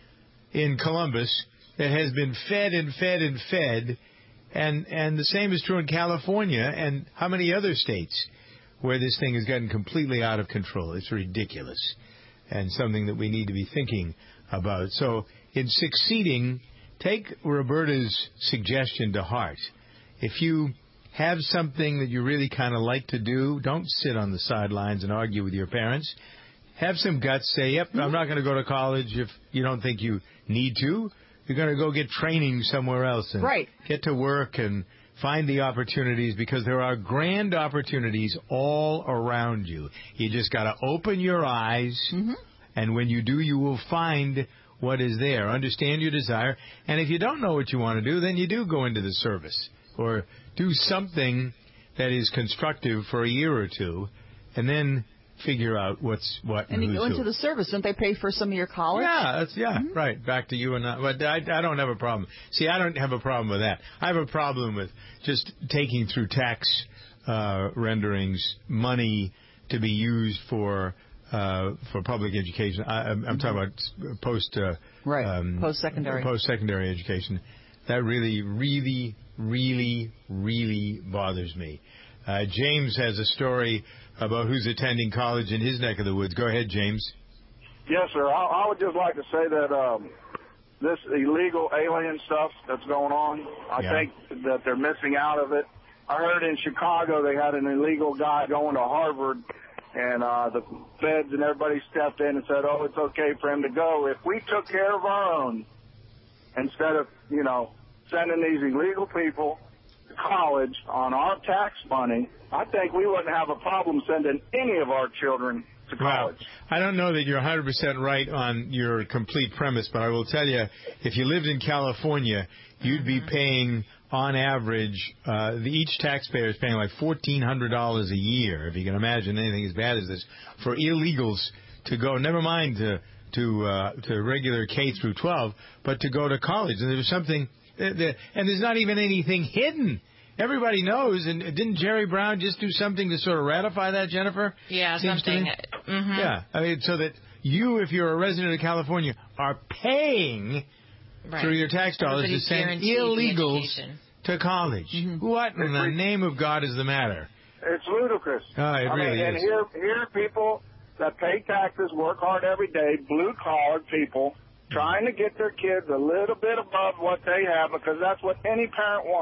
A: in Columbus that has been fed and fed and fed, and and the same is true in California and how many other states where this thing has gotten completely out of control. It's ridiculous and something that we need to be thinking about. So in succeeding, take Roberta's suggestion to heart. If you have something that you really kind of like to do, don't sit on the sidelines and argue with your parents. Have some guts. Say, yep, I'm not going to go to college if you don't think you need to. You're going to go get training somewhere else and
D: Right.
A: get to work and find the opportunities, because there are grand opportunities all around you. You just got to open your eyes,
D: Mm-hmm.
A: and when you do, you will find what is there. Understand your desire. And if you don't know what you want to do, then you do go into the service or do something that is constructive for a year or two, and then figure out what's what and,
D: And you
A: who's
D: go into
A: who.
D: the service. Don't they pay for some of your college?
A: Yeah, that's, yeah,
D: Mm-hmm.
A: right. Back to you and I. But I, I don't have a problem. See, I don't have a problem with that. I have a problem with just taking through tax uh, renderings money to be used for uh, for public education. I, I'm, I'm talking about post uh,
D: Right.
A: um,
D: Post-secondary.
A: post-secondary education. That really, really, really, really bothers me. Uh, James has a story about who's attending college in his neck of the woods. Go ahead, James.
E: Yes, sir. I, I would just like to say that um, this illegal alien stuff that's going on, I
A: Yeah.
E: think that they're missing out of it. I heard in Chicago they had an illegal guy going to Harvard, and uh, the feds and everybody stepped in and said, oh, it's okay for him to go. If we took care of our own, instead of, you know, sending these illegal people to college on our tax money, I think we wouldn't have a problem sending any of our children to college.
A: Well, I don't know that you're one hundred percent right on your complete premise, but I will tell you, if you lived in California, you'd be paying, on average, uh, the, each taxpayer is paying like fourteen hundred dollars a year, if you can imagine anything as bad as this, for illegals to go, never mind to to, uh, to regular K through twelve, but to go to college. And there's something, that, that, and there's not even anything hidden. Everybody knows, and didn't Jerry Brown just do something to sort of ratify that, Jennifer?
C: Yeah,
A: Seems to
C: something.
A: me.
C: Mm-hmm.
A: Yeah, I mean, so that you, if you're a resident of California, are paying
C: Right.
A: through your tax dollars to
C: Everybody's
A: send
C: guaranteed the
A: illegals
C: education.
A: to college. What in the name of God is the matter?
E: It's ludicrous.
A: Oh, it
E: I
A: really
E: mean, and
A: is.
E: here, here are people that pay taxes, work hard every day, blue-collar people, trying to get their kids a little bit above what they have, because that's what any parent wants.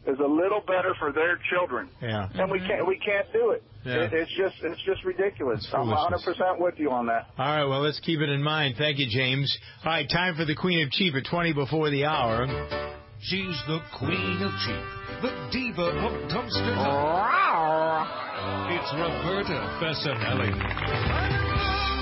E: is a little better for their children.
A: Yeah.
E: And we can't we can't do it.
A: Yeah.
E: it it's just it's just ridiculous.
A: It's
E: I'm one hundred percent with you on that.
A: All right, well, let's keep it in mind. Thank you, James. All right, time for the Queen of Cheap at twenty before the hour.
F: She's the Queen of Cheap, the diva of dumpster It's Roberta Fassanelli.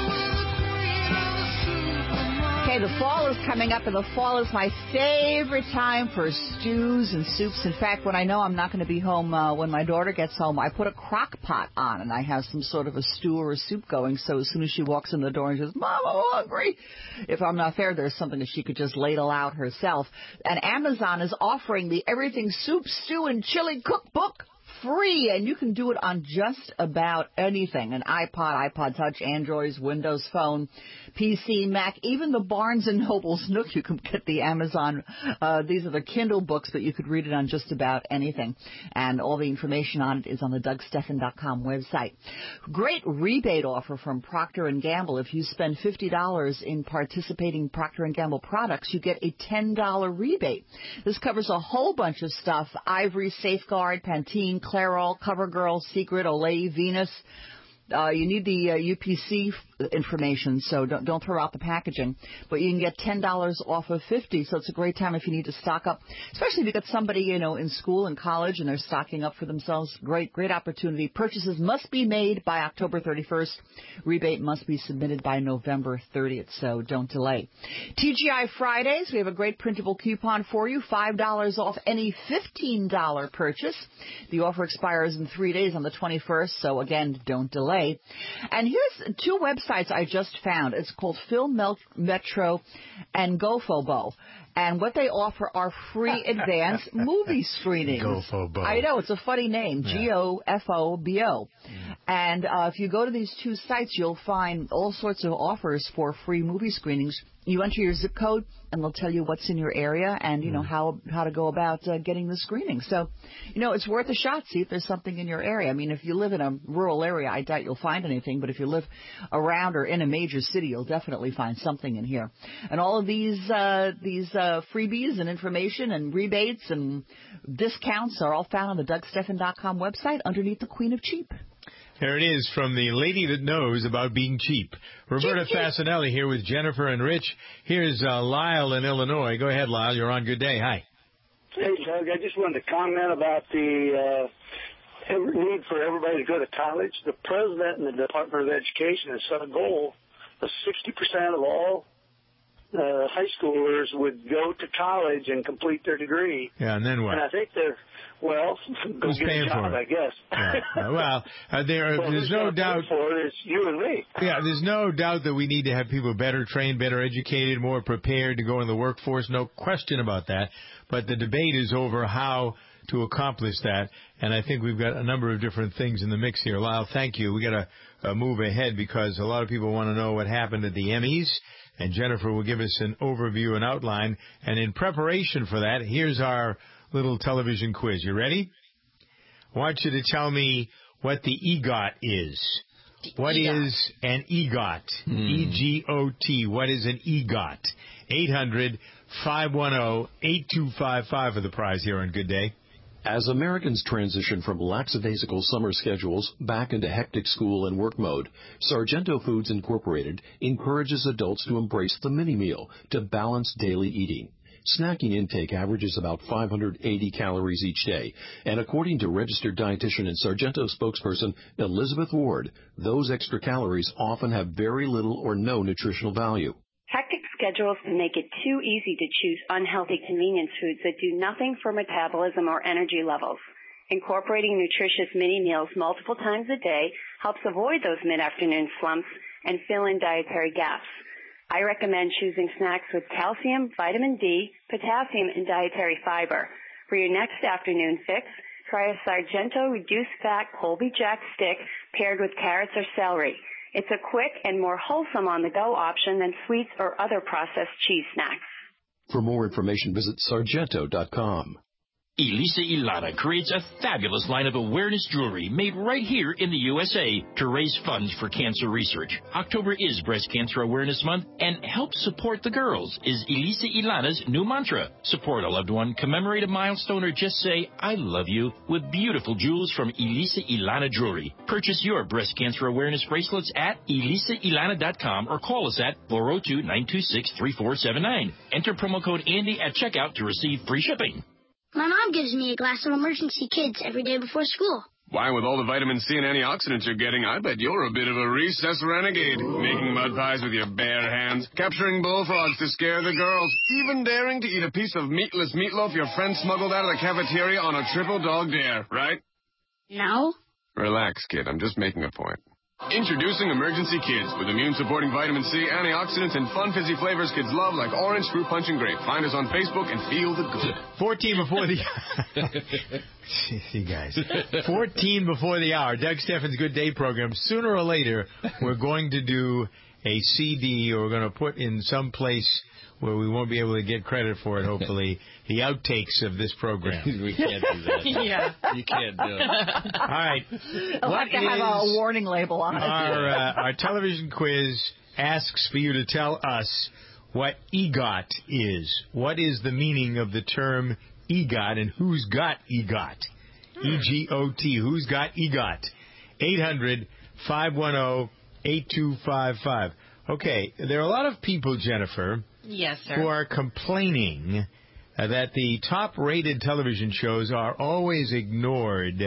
D: Okay, the fall is coming up, and the fall is my favorite time for stews and soups. In fact, when I know I'm not going to be home uh, when my daughter gets home, I put a crock pot on, and I have some sort of a stew or a soup going. So as soon as she walks in the door and says, "Mom, I'm hungry," if I'm not there, there's something that she could just ladle out herself. And Amazon is offering the Everything Soup, Stew, and Chili Cookbook free, and you can do it on just about anything. An iPod, iPod Touch, Androids, Windows Phone, P C, Mac, even the Barnes and Noble's Nook. You can get the Amazon. Uh, these are the Kindle books, but you could read it on just about anything. And all the information on it is on the Doug Stephan dot com website. Great rebate offer from Procter and Gamble. If you spend fifty dollars in participating Procter and Gamble products, you get a ten dollars rebate. This covers a whole bunch of stuff: Ivory, Safeguard, Pantene, Clairol, CoverGirl, Secret, Olay, Venus. Uh, you need the uh, U P C information, so don't, don't throw out the packaging. But you can get ten dollars off of fifty dollars, so it's a great time if you need to stock up, especially if you've got somebody, you know, in school and college and they're stocking up for themselves. Great, great opportunity. Purchases must be made by October thirty-first. Rebate must be submitted by November thirtieth, so don't delay. T G I Fridays, we have a great printable coupon for you, five dollars off any fifteen dollars purchase. The offer expires in three days on the twenty-first, so again, don't delay. And here's two websites I just found. It's called Film Metro and GoFobo. And what they offer are free advance movie screenings.
A: GoFobo.
D: I know, it's a funny name,
A: yeah.
D: G O F O B O. Mm. And uh, if you go to these two sites, you'll find all sorts of offers for free movie screenings. You enter your zip code, and they'll tell you what's in your area and, you know, how how to go about uh, getting the screening. So, you know, it's worth a shot. See if there's something in your area. I mean, if you live in a rural area, I doubt you'll find anything. But if you live around or in a major city, you'll definitely find something in here. And all of these uh, these uh, freebies and information and rebates and discounts are all found on the Doug Stephan dot com website underneath the Queen of Cheap.
A: There it is from the lady that knows about being cheap. Roberta cheap, cheap. Fassanelli here with Jennifer and Rich. Here's uh, Lyle in Illinois. Go ahead, Lyle. You're on. Good day. Hi.
I: Hey, Doug. I just wanted to comment about the uh, need for everybody to go to college. The president and the Department of Education has set a goal of sixty percent of all uh, high schoolers would go to college and complete their degree.
A: Yeah, and then what?
I: And I think they're, well, go
A: Who's
I: get
A: paying
I: a job,
A: for it?
I: I guess.
A: Yeah. Uh, well, uh, there,
I: well,
A: there's no doubt.
I: For it is you and me.
A: Yeah, there's no doubt that we need to have people better trained, better educated, more prepared to go in the workforce. No question about that. But the debate is over how to accomplish that, and I think we've got a number of different things in the mix here. Lyle, thank you. We got to uh, move ahead because a lot of people want to know what happened at the Emmys, and Jennifer will give us an overview and outline. And in preparation for that, here's our little television quiz. You ready? I want you to tell me what the EGOT is. The what EGOT. is an EGOT? Hmm. E G O T. What is an EGOT? eight hundred, five one zero, eight two five five for the prize here on Good Day.
W: As Americans transition from lackadaisical summer schedules back into hectic school and work mode, Sargento Foods Incorporated encourages adults to embrace the mini-meal to balance daily eating. Snacking intake averages about five hundred eighty calories each day, and according to registered dietitian and Sargento spokesperson Elizabeth Ward, those extra calories often have very little or no nutritional value.
X: Hectic schedules can make it too easy to choose unhealthy convenience foods that do nothing for metabolism or energy levels. Incorporating nutritious mini meals multiple times a day helps avoid those mid-afternoon slumps and fill in dietary gaps. I recommend choosing snacks with calcium, vitamin D, potassium, and dietary fiber. For your next afternoon fix, try a Sargento reduced fat Colby Jack stick paired with carrots or celery. It's a quick and more wholesome on-the-go option than sweets or other processed cheese snacks.
W: For more information, visit Sargento dot com.
N: Elisa Ilana creates a fabulous line of awareness jewelry made right here in the U S A to raise funds for cancer research. October is Breast Cancer Awareness Month, and help support the girls is Elisa Ilana's new mantra. Support a loved one, commemorate a milestone, or just say, I love you with beautiful jewels from Elisa Ilana Jewelry. Purchase your breast cancer awareness bracelets at elisa ilana dot com or call us at four oh two, nine two six, three four seven nine. Enter promo code Andy at checkout to receive free shipping.
G: My mom gives me a glass of Emergency Kids every day before school.
H: Why, with all the vitamin C and antioxidants you're getting, I bet you're a bit of a recess renegade. Making mud pies with your bare hands, capturing bullfrogs to scare the girls, even daring to eat a piece of meatless meatloaf your friend smuggled out of the cafeteria on a triple dog dare, right?
G: No.
H: Relax, kid. I'm just making a point. Introducing Emergency Kids with immune-supporting vitamin C, antioxidants, and fun fizzy flavors kids love like orange, fruit punch, and grape. Find us on Facebook and feel the good.
A: fourteen before the... you guys. fourteen before the hour. Doug Steffens' Good Day program. Sooner or later, we're going to do a C D, or we're going to put in some place where we won't be able to get credit for it, hopefully, the outtakes of this program.
B: We can't do that.
C: Yeah.
B: You can't do it.
A: All right.
D: I'll
A: What
D: have to have a
A: is
D: warning label on it.
A: Our, uh, our television quiz asks for you to tell us what EGOT is. What is the meaning of the term EGOT, and who's got EGOT? E G O T. Who's got EGOT? eight hundred, five one zero, eight two five five. Okay, there are a lot of people, Jennifer,
C: Yes, sir.
A: who are complaining uh, that the top-rated television shows are always ignored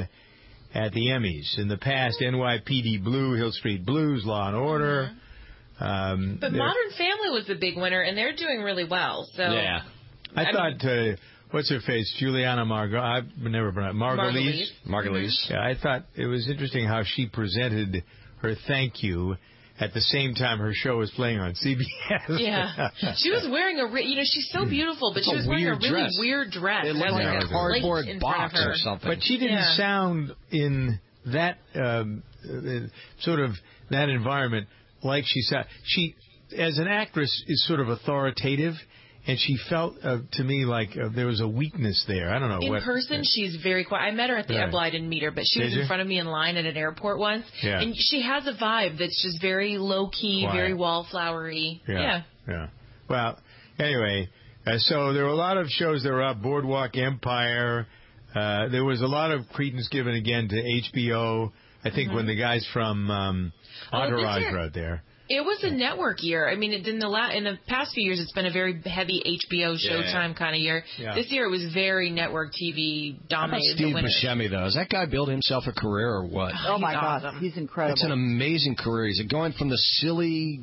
A: at the Emmys. In the past, N Y P D Blue, Hill Street Blues, Law and Order.
C: Mm-hmm.
A: Um,
C: But Modern Family was the big winner, and they're doing really well. So
A: yeah, I, I thought uh, what's her face, Juliana Margot. I've never pronounced Margulies.
B: Margulies.
A: Yeah, I thought it was interesting how she presented her thank you. At the same time, her show was playing on C B S.
C: Yeah, she was wearing a, re- you know, she's so beautiful, but she was wearing a really
B: dress.
C: weird dress.
B: It looked like a cardboard
C: in
B: box
C: front of her.
B: or something.
A: But she didn't
C: Yeah.
A: sound in that um, uh, sort of that environment like she sound. She, as an actress, is sort of authoritative. And she felt uh, to me like uh, there was a weakness there. I don't know.
C: In
A: what,
C: person, she's very quiet. I met her at the,
A: Right.
C: well, I didn't meet her, but she
A: Did
C: was
A: you?
C: in front of me in line at an airport once.
A: Yeah.
C: And she has a vibe that's just very low-key,
A: Quiet.
C: very wallflowery.
A: Yeah.
C: Yeah.
A: Yeah. Well, anyway, uh, so there were a lot of shows that were up. Boardwalk Empire. Uh, there was a lot of credence given again to H B O. I think
C: Mhm.
A: when the guys from um,
C: Oh, this
A: Entourage
C: year-
A: were out there.
C: It was a network year. I mean, it, in the la- in the past few years, it's been a very heavy H B O Showtime kind of year.
B: Yeah.
C: This year, it was very network T V
B: How about
C: dominated.
B: Steve
C: the winners.
B: Buscemi, though? Has that guy built himself a career or what?
D: Oh, my
C: He's
D: God.
C: awesome.
D: He's incredible.
B: It's an amazing career. He's going from the silly,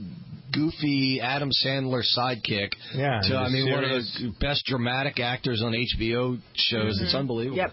B: goofy Adam Sandler sidekick
A: Yeah,
B: to,
A: the
B: I mean, one of
A: serious-
B: the best dramatic actors on H B O shows.
C: Mm-hmm.
B: It's unbelievable.
D: Yep.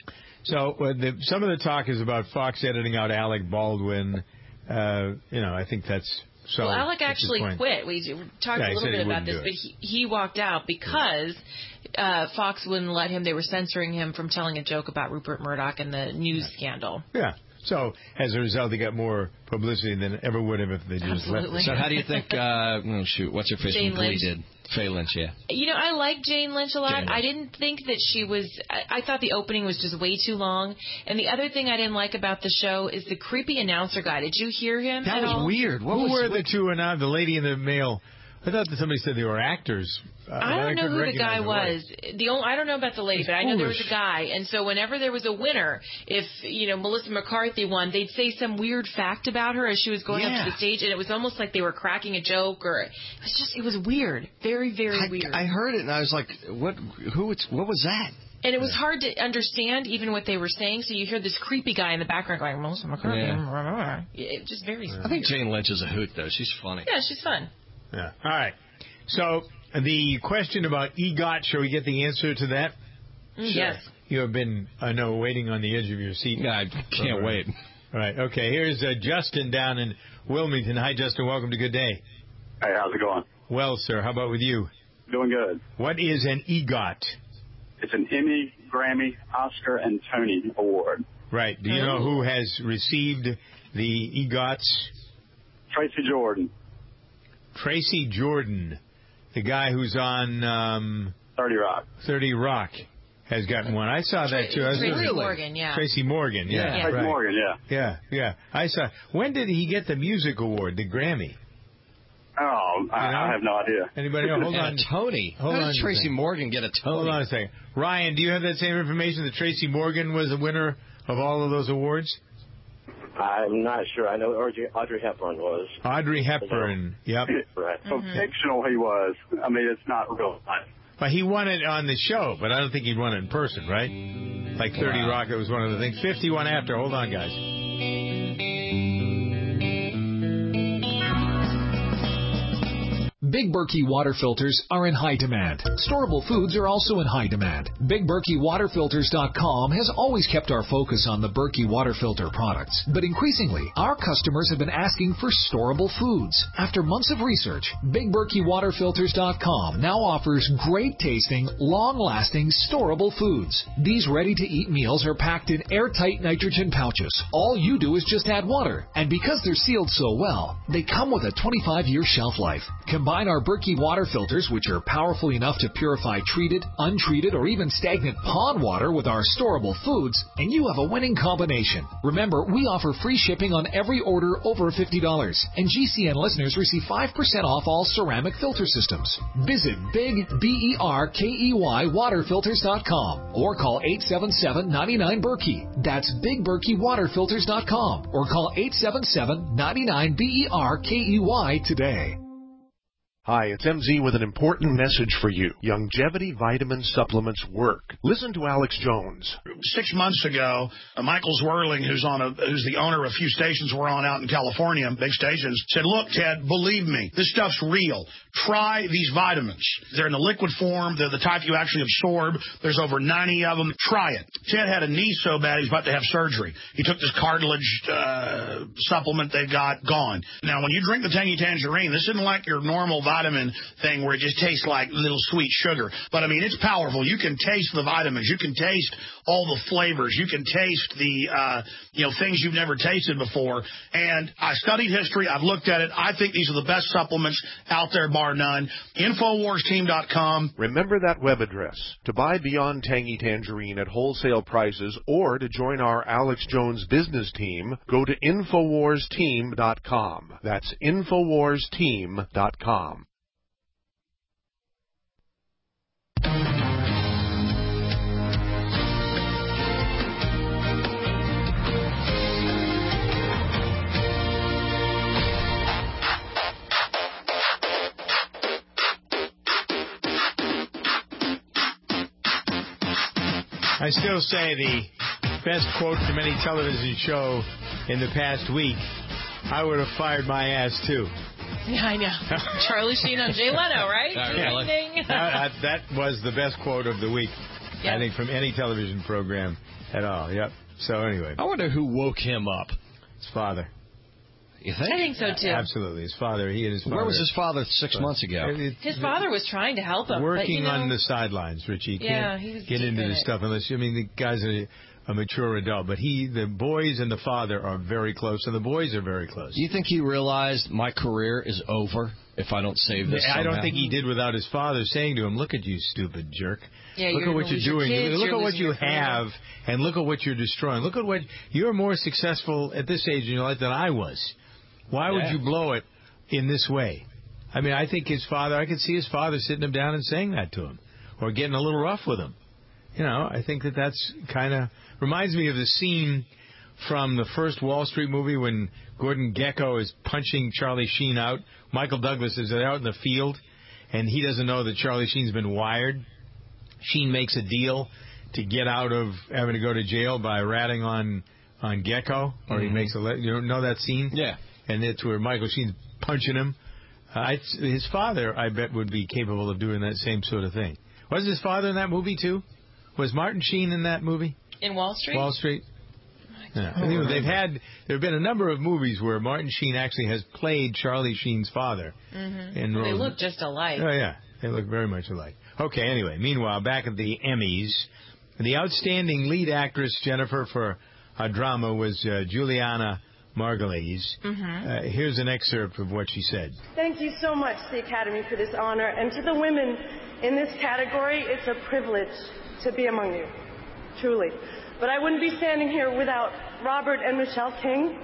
A: So uh, the, some of the talk is about Fox editing out Alec Baldwin. Uh, you know, I think that's so.
C: Well, Alec
A: that's his
C: actually
A: point.
C: quit. We talked
A: Yeah,
C: a
A: he
C: little
A: said he
C: bit about
A: wouldn't
C: this,
A: do
C: but
A: it.
C: he, he walked out because uh, Fox wouldn't let him. They were censoring him from telling a joke about Rupert Murdoch and the news scandal.
A: Yeah. So as a result, he got more publicity than ever would have if they just left
C: Absolutely.
A: it.
B: So how do you think, uh, oh, shoot, what's her face
C: Jane
B: from Glee
C: Lynch.
B: did? Faye Lynch, yeah.
C: You know, I like Jane Lynch a lot.
B: Jane Lynch.
C: I didn't think that she was. I, I thought the opening was just way too long. And the other thing I didn't like about the show is the creepy announcer guy. Did you hear him?
B: That
C: at
B: was
C: all?
B: weird. What
A: Who
B: was,
A: were
B: what,
A: the two and now the lady and the male? I thought that somebody said they were actors. Uh,
C: I don't know
A: couldn't
C: who the guy
A: recognize the
C: was. The only, I don't know about the lady, but I know there was
A: foolish.
C: a guy. And so whenever there was a winner, if you know Melissa McCarthy won, they'd say some weird fact about her as she was going up
B: Yeah.
C: to the stage, and it was almost like they were cracking a joke, or it was just it was weird, very very
B: I,
C: weird.
B: I heard it and I was like, what? Who? It's, what was that?
C: And it was hard to understand even what they were saying. So you hear this creepy guy in the background going, Melissa McCarthy.
B: Yeah.
C: It was just very.
B: I think Jane Lynch is a hoot, though. She's funny.
C: Yeah, she's fun.
A: Yeah. All right. So the question about EGOT, shall we get the answer to that?
C: Mm, Yes.
A: You have been, I know, waiting on the edge of your seat.
B: Yeah, I can't wait.
A: All right. Okay. Here's uh, Justin down in Wilmington. Hi, Justin. Welcome to Good Day.
J: Hey, how's it going?
A: Well, sir, how about with you?
J: Doing good.
A: What is an EGOT?
J: It's an Emmy, Grammy, Oscar, and Tony Award.
A: Right. Do you know who has received the EGOTs?
J: Tracy Jordan.
A: Tracy Jordan, the guy who's on um,
J: thirty Rock.
A: thirty Rock. has gotten one. I saw that too. I was
C: Tracy
A: really?
C: Morgan, yeah.
A: Tracy Morgan, yeah.
C: Yeah.
J: Tracy
A: right.
J: Morgan, yeah.
A: Yeah, yeah. I saw. When did he get the music award, the Grammy?
J: Oh, I,
A: You know?
J: I have no idea.
A: Anybody else? Hold
B: And
A: on.
B: a Tony.
A: Hold
B: How
A: on
B: does
A: a
B: Tracy
A: second.
B: Morgan get a Tony?
A: Hold on a second. Ryan, do you have that same information that Tracy Morgan was the winner of all of those awards?
K: I'm not sure. I know Audrey, Audrey Hepburn was.
A: Audrey Hepburn, yep.
K: Right.
J: So fictional he was. I mean, it's not real life.
A: But he won it on the show, but I don't think he'd won it in person, right? Like thirty
B: Wow.
A: Rock, it was one of the things. fifty-one after. Hold on, guys.
L: Big Berkey water filters are in high demand. Storable foods are also in high demand. Big Berkey Water Filters dot com has always kept our focus on the Berkey water filter products. But increasingly, our customers have been asking for storable foods. After months of research, Big Berkey Water Filters dot com now offers great tasting, long-lasting, storable foods. These ready-to-eat meals are packed in airtight nitrogen pouches. All you do is just add water. And because they're sealed so well, they come with a twenty-five year shelf life. Combine our Berkey water filters, which are powerful enough to purify treated, untreated, or even stagnant pond water with our storable foods, and you have a winning combination. Remember, we offer free shipping on every order over fifty dollars, and G C N listeners receive five percent off all ceramic filter systems. Visit Big B E R K E Y Water Filters dot com or call eight seven seven, nine nine, Berkey. That's Big Berkey Water Filters dot com or call eight seven seven, nine nine, B E R K E Y today.
M: Hi, it's M Z with an important message for you. Longevity vitamin supplements work. Listen to Alex Jones.
O: Six months ago, uh, Michael Zwirling, who's on a, who's the owner of a few stations we're on out in California, big stations, said, "Look, Ted, believe me, this stuff's real. Try these vitamins. They're in the liquid form. They're the type you actually absorb. There's over ninety of them. Try it." Ted had a knee so bad he's about to have surgery. He took this cartilage uh, supplement they got, gone. Now, when you drink the Tangy Tangerine, this isn't like your normal vitamin vitamin thing where it just tastes like little sweet sugar. But, I mean, it's powerful. You can taste the vitamins. You can taste all the flavors. You can taste the, uh, you know, things you've never tasted before. And I studied history. I've looked at it. I think these are the best supplements out there, bar none. Infowars Team dot com.
M: Remember that web address. To buy Beyond Tangy Tangerine at wholesale prices or to join our Alex Jones business team, go to Infowars Team dot com. That's Infowars Team dot com.
A: I still say the best quote from any television show in the past week, I would have fired my ass too.
C: Yeah, I know. Charlie Sheen on Jay Leno, right?
A: Yeah.
C: Ding, ding.
A: that, that was the best quote of the week,
C: Yep.
A: I think, from any television program at all. Yep. So anyway.
B: I wonder who woke him up.
A: His father.
B: You think?
C: I think so, too.
A: Absolutely. His father. He and his father.
B: Where was his father six months ago?
A: It- it-
C: His father was trying to help him.
A: Working
C: but, you know,
A: on the sidelines, Richie. You
C: Yeah,
A: can't
C: he was
A: get
C: deep
A: into
C: in
A: this
C: it.
A: stuff unless, I mean, the guy's a, a mature adult. But he, the boys and the father are very close, and the boys are very close.
B: Do you think he realized my career is over if I don't save this
A: I don't
B: somehow?
A: think he did without his father saying to him, "Look at you, stupid jerk.
C: Yeah,
A: look
C: you're
A: at what
C: gonna
A: you're
C: lose your
A: doing.
C: kids,
A: look
C: you're
A: at what
C: losing
A: you
C: your career."
A: have, and look at what you're destroying. Look at what you're more successful at this age in your life than I was. Why would
B: Yeah.
A: you blow it in this way?" I mean, I think his father, I could see his father sitting him down and saying that to him, or getting a little rough with him. You know, I think that that's kind of reminds me of the scene from the first Wall Street movie when Gordon Gekko is punching Charlie Sheen out. Michael Douglas is out in the field, and he doesn't know that Charlie Sheen's been wired. Sheen makes a deal to get out of having to go to jail by ratting on on Gekko, or he
B: Mhm.
A: makes a le- you know that scene?
B: Yeah.
A: And it's where Michael Sheen's punching him. Uh, I, his father, I bet, would be capable of doing that same sort of thing. Was his father in that movie too? Was Martin Sheen in that movie?
C: In Wall Street?
A: Wall Street. Yeah. You know, they've had there have been a number of movies where Martin Sheen actually has played Charlie Sheen's father.
C: Mm-hmm.
A: In
C: They
A: roles-
C: look just alike.
A: Oh yeah, they look very much alike. Okay. Anyway, meanwhile, back at the Emmys, the outstanding lead actress Jennifer for a drama was uh, Juliana Margulies.
C: Mm-hmm.
A: Uh, here's an excerpt of what she said.
Y: Thank you so much to the Academy for this honor, and to the women in this category, it's a privilege
P: to be among you, truly. But I wouldn't be standing here without Robert and Michelle King.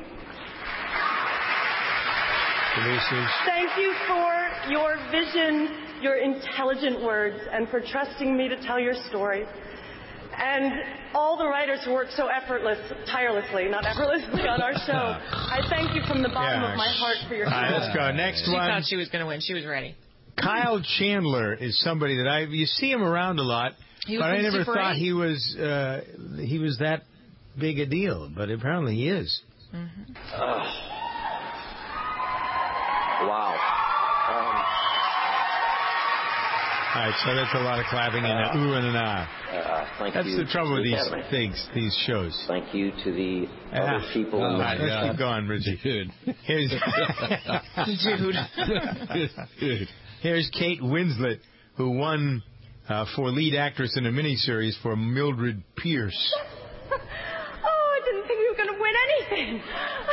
A: Producers.
P: Thank you for your vision, your intelligent words, and for trusting me to tell your story. And all the writers who work so effortless, tirelessly, not effortlessly on our show. I thank you from the bottom
A: Yeah.
P: of my heart for your
A: All right,
P: support.
A: let's go. Next
C: she
A: one.
C: thought she was going to win. She was ready.
A: Kyle Chandler is somebody that I you see him around a lot,
C: He was
A: but I
C: in
A: never
C: Super
A: thought
C: eight.
A: he was uh, he was that big a deal. But apparently he is.
C: Mm-hmm.
K: Wow. Um,
A: All right, so that's a lot of clapping and a ooh and an ah.
K: uh, thank
A: That's
K: you
A: the trouble
K: to
A: with
K: the
A: these
K: Academy.
A: things, these shows.
K: Thank you to the
A: Ah.
K: other people.
A: Oh,
K: in the-
A: my Let's keep going, Richie.
B: Dude.
A: Here's,
C: Dude.
A: Here's Kate Winslet, who won uh, for lead actress in a miniseries for Mildred Pierce.
P: Oh, I didn't think we were going to win anything.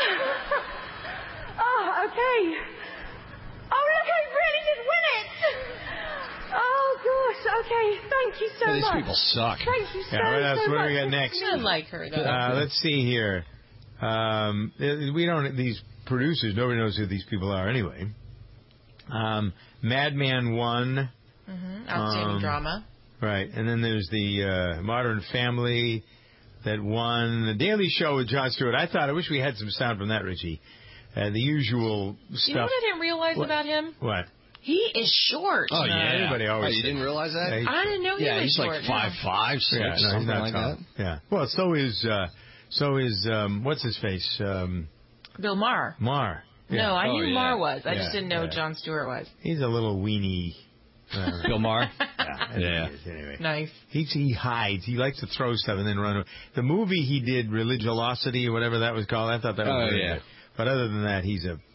P: Oh, okay. Oh, look, I really did win it. Oh, gosh. Okay. Thank you so
B: Well, these
P: much.
B: people suck.
P: Thank you so,
A: Yeah, what else?
P: so
A: What
P: much.
A: do we got next?
C: I like her, though.
A: Uh, let's see here. Um, we don't. These producers, nobody knows who these people are anyway. Um, Madman won.
C: Mm-hmm. Outstanding
A: Um,
C: drama.
A: Right, and then there's the uh, Modern Family that won. The Daily Show with Jon Stewart. I thought, I wish we had some sound from that, Richie. Uh, the usual stuff.
C: You know what I didn't realize
A: What?
C: about him?
A: What?
C: He is short.
B: Oh,
A: Uh,
B: yeah.
A: everybody always
B: Oh, you
A: says-
B: didn't realize that?
A: Yeah, he-
C: I didn't know he
B: Yeah,
C: was
B: he's
C: short.
B: like five five, six,
A: Yeah, no, he's
B: something
A: not
B: like
A: tall.
B: that.
A: Yeah. Well, so is uh, so is um, what's his face? Um,
C: Bill Maher.
A: Mar. Yeah.
C: No, I
B: Oh,
C: knew
B: yeah.
C: Maher was. I
A: Yeah,
C: just didn't know
A: yeah.
C: Jon Stewart was.
A: He's a little weenie. Uh,
B: Bill Maher?
A: yeah, I think
B: Yeah.
A: he is, anyway.
C: Nice.
A: He, he hides. He likes to throw stuff and then run away. The movie he did, Religiosity or whatever that was called, I thought that was
B: Oh,
A: very
B: yeah.
A: good. But other than that, he's a...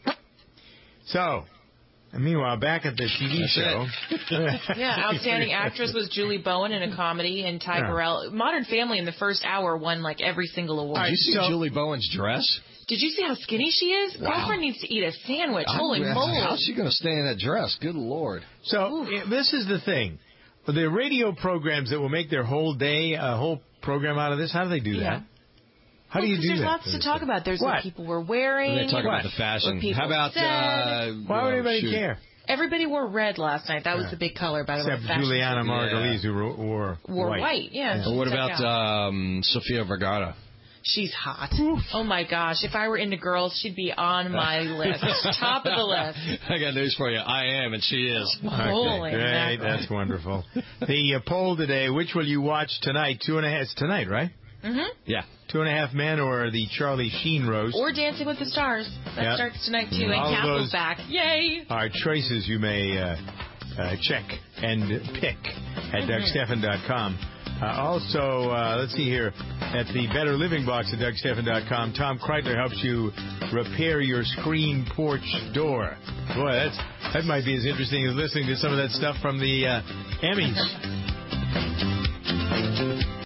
A: So, and meanwhile, back at the T V
B: That's
A: show...
C: Yeah, outstanding actress was Julie Bowen in a comedy, and Ty
A: Yeah.
C: Burrell. Modern Family in the first hour won like every single award.
B: Did you see
A: so-
B: Julie Bowen's dress?
C: Did you see how skinny she is?
B: Wow.
C: Girlfriend needs to eat a sandwich. Holy
B: I'm-
C: moly!
B: How's she going to stay in that dress? Good Lord.
A: So, eh, this is the thing. The radio programs that will make their whole day, a whole program out of this, how do they do
C: Yeah.
A: that? How do
C: Well,
A: you
C: 'cause
A: do
C: there's
A: that?
C: lots to talk about. There's
A: What?
C: what people were wearing.
B: They talk about
A: What?
B: the fashion.
C: What people
B: How about...
C: said.
B: Uh,
A: Why would
B: oh,
A: anybody
B: shoot.
A: care?
C: Everybody wore red last night. That was
A: Yeah.
C: the big color, by the way.
A: Except
C: fashion.
A: Juliana
B: Yeah.
A: Margulies, who wore, wore,
C: Wore
A: white.
C: white, yeah.
B: Or what
C: Check
B: about
C: out.
B: um, Sofia Vergara?
C: She's hot. Oh my gosh! If I were into girls, she'd be on my list, top of the list.
B: I got news for you. I am, and she is.
C: Holy
A: Great,
C: mackerel.
A: that's wonderful. The uh, poll today, which will you watch tonight? Two and a half, it's tonight, right?
C: Mhm.
B: Yeah.
A: Two and a Half Men or the Charlie Sheen roast?
C: Or Dancing with the Stars. That
A: Yep.
C: starts tonight too.
A: All
C: And
A: of
C: Castle's
A: those-
C: back. Yay!
A: Are choices you may uh, uh, check and pick at Doug Stephan dot com. Uh, also, uh, let's see here, at the Better Living Box at Doug Stephan dot com, Tom Kreitler helps you repair your screen porch door. Boy, that's that might be as interesting as listening to some of that stuff from the uh, Emmys.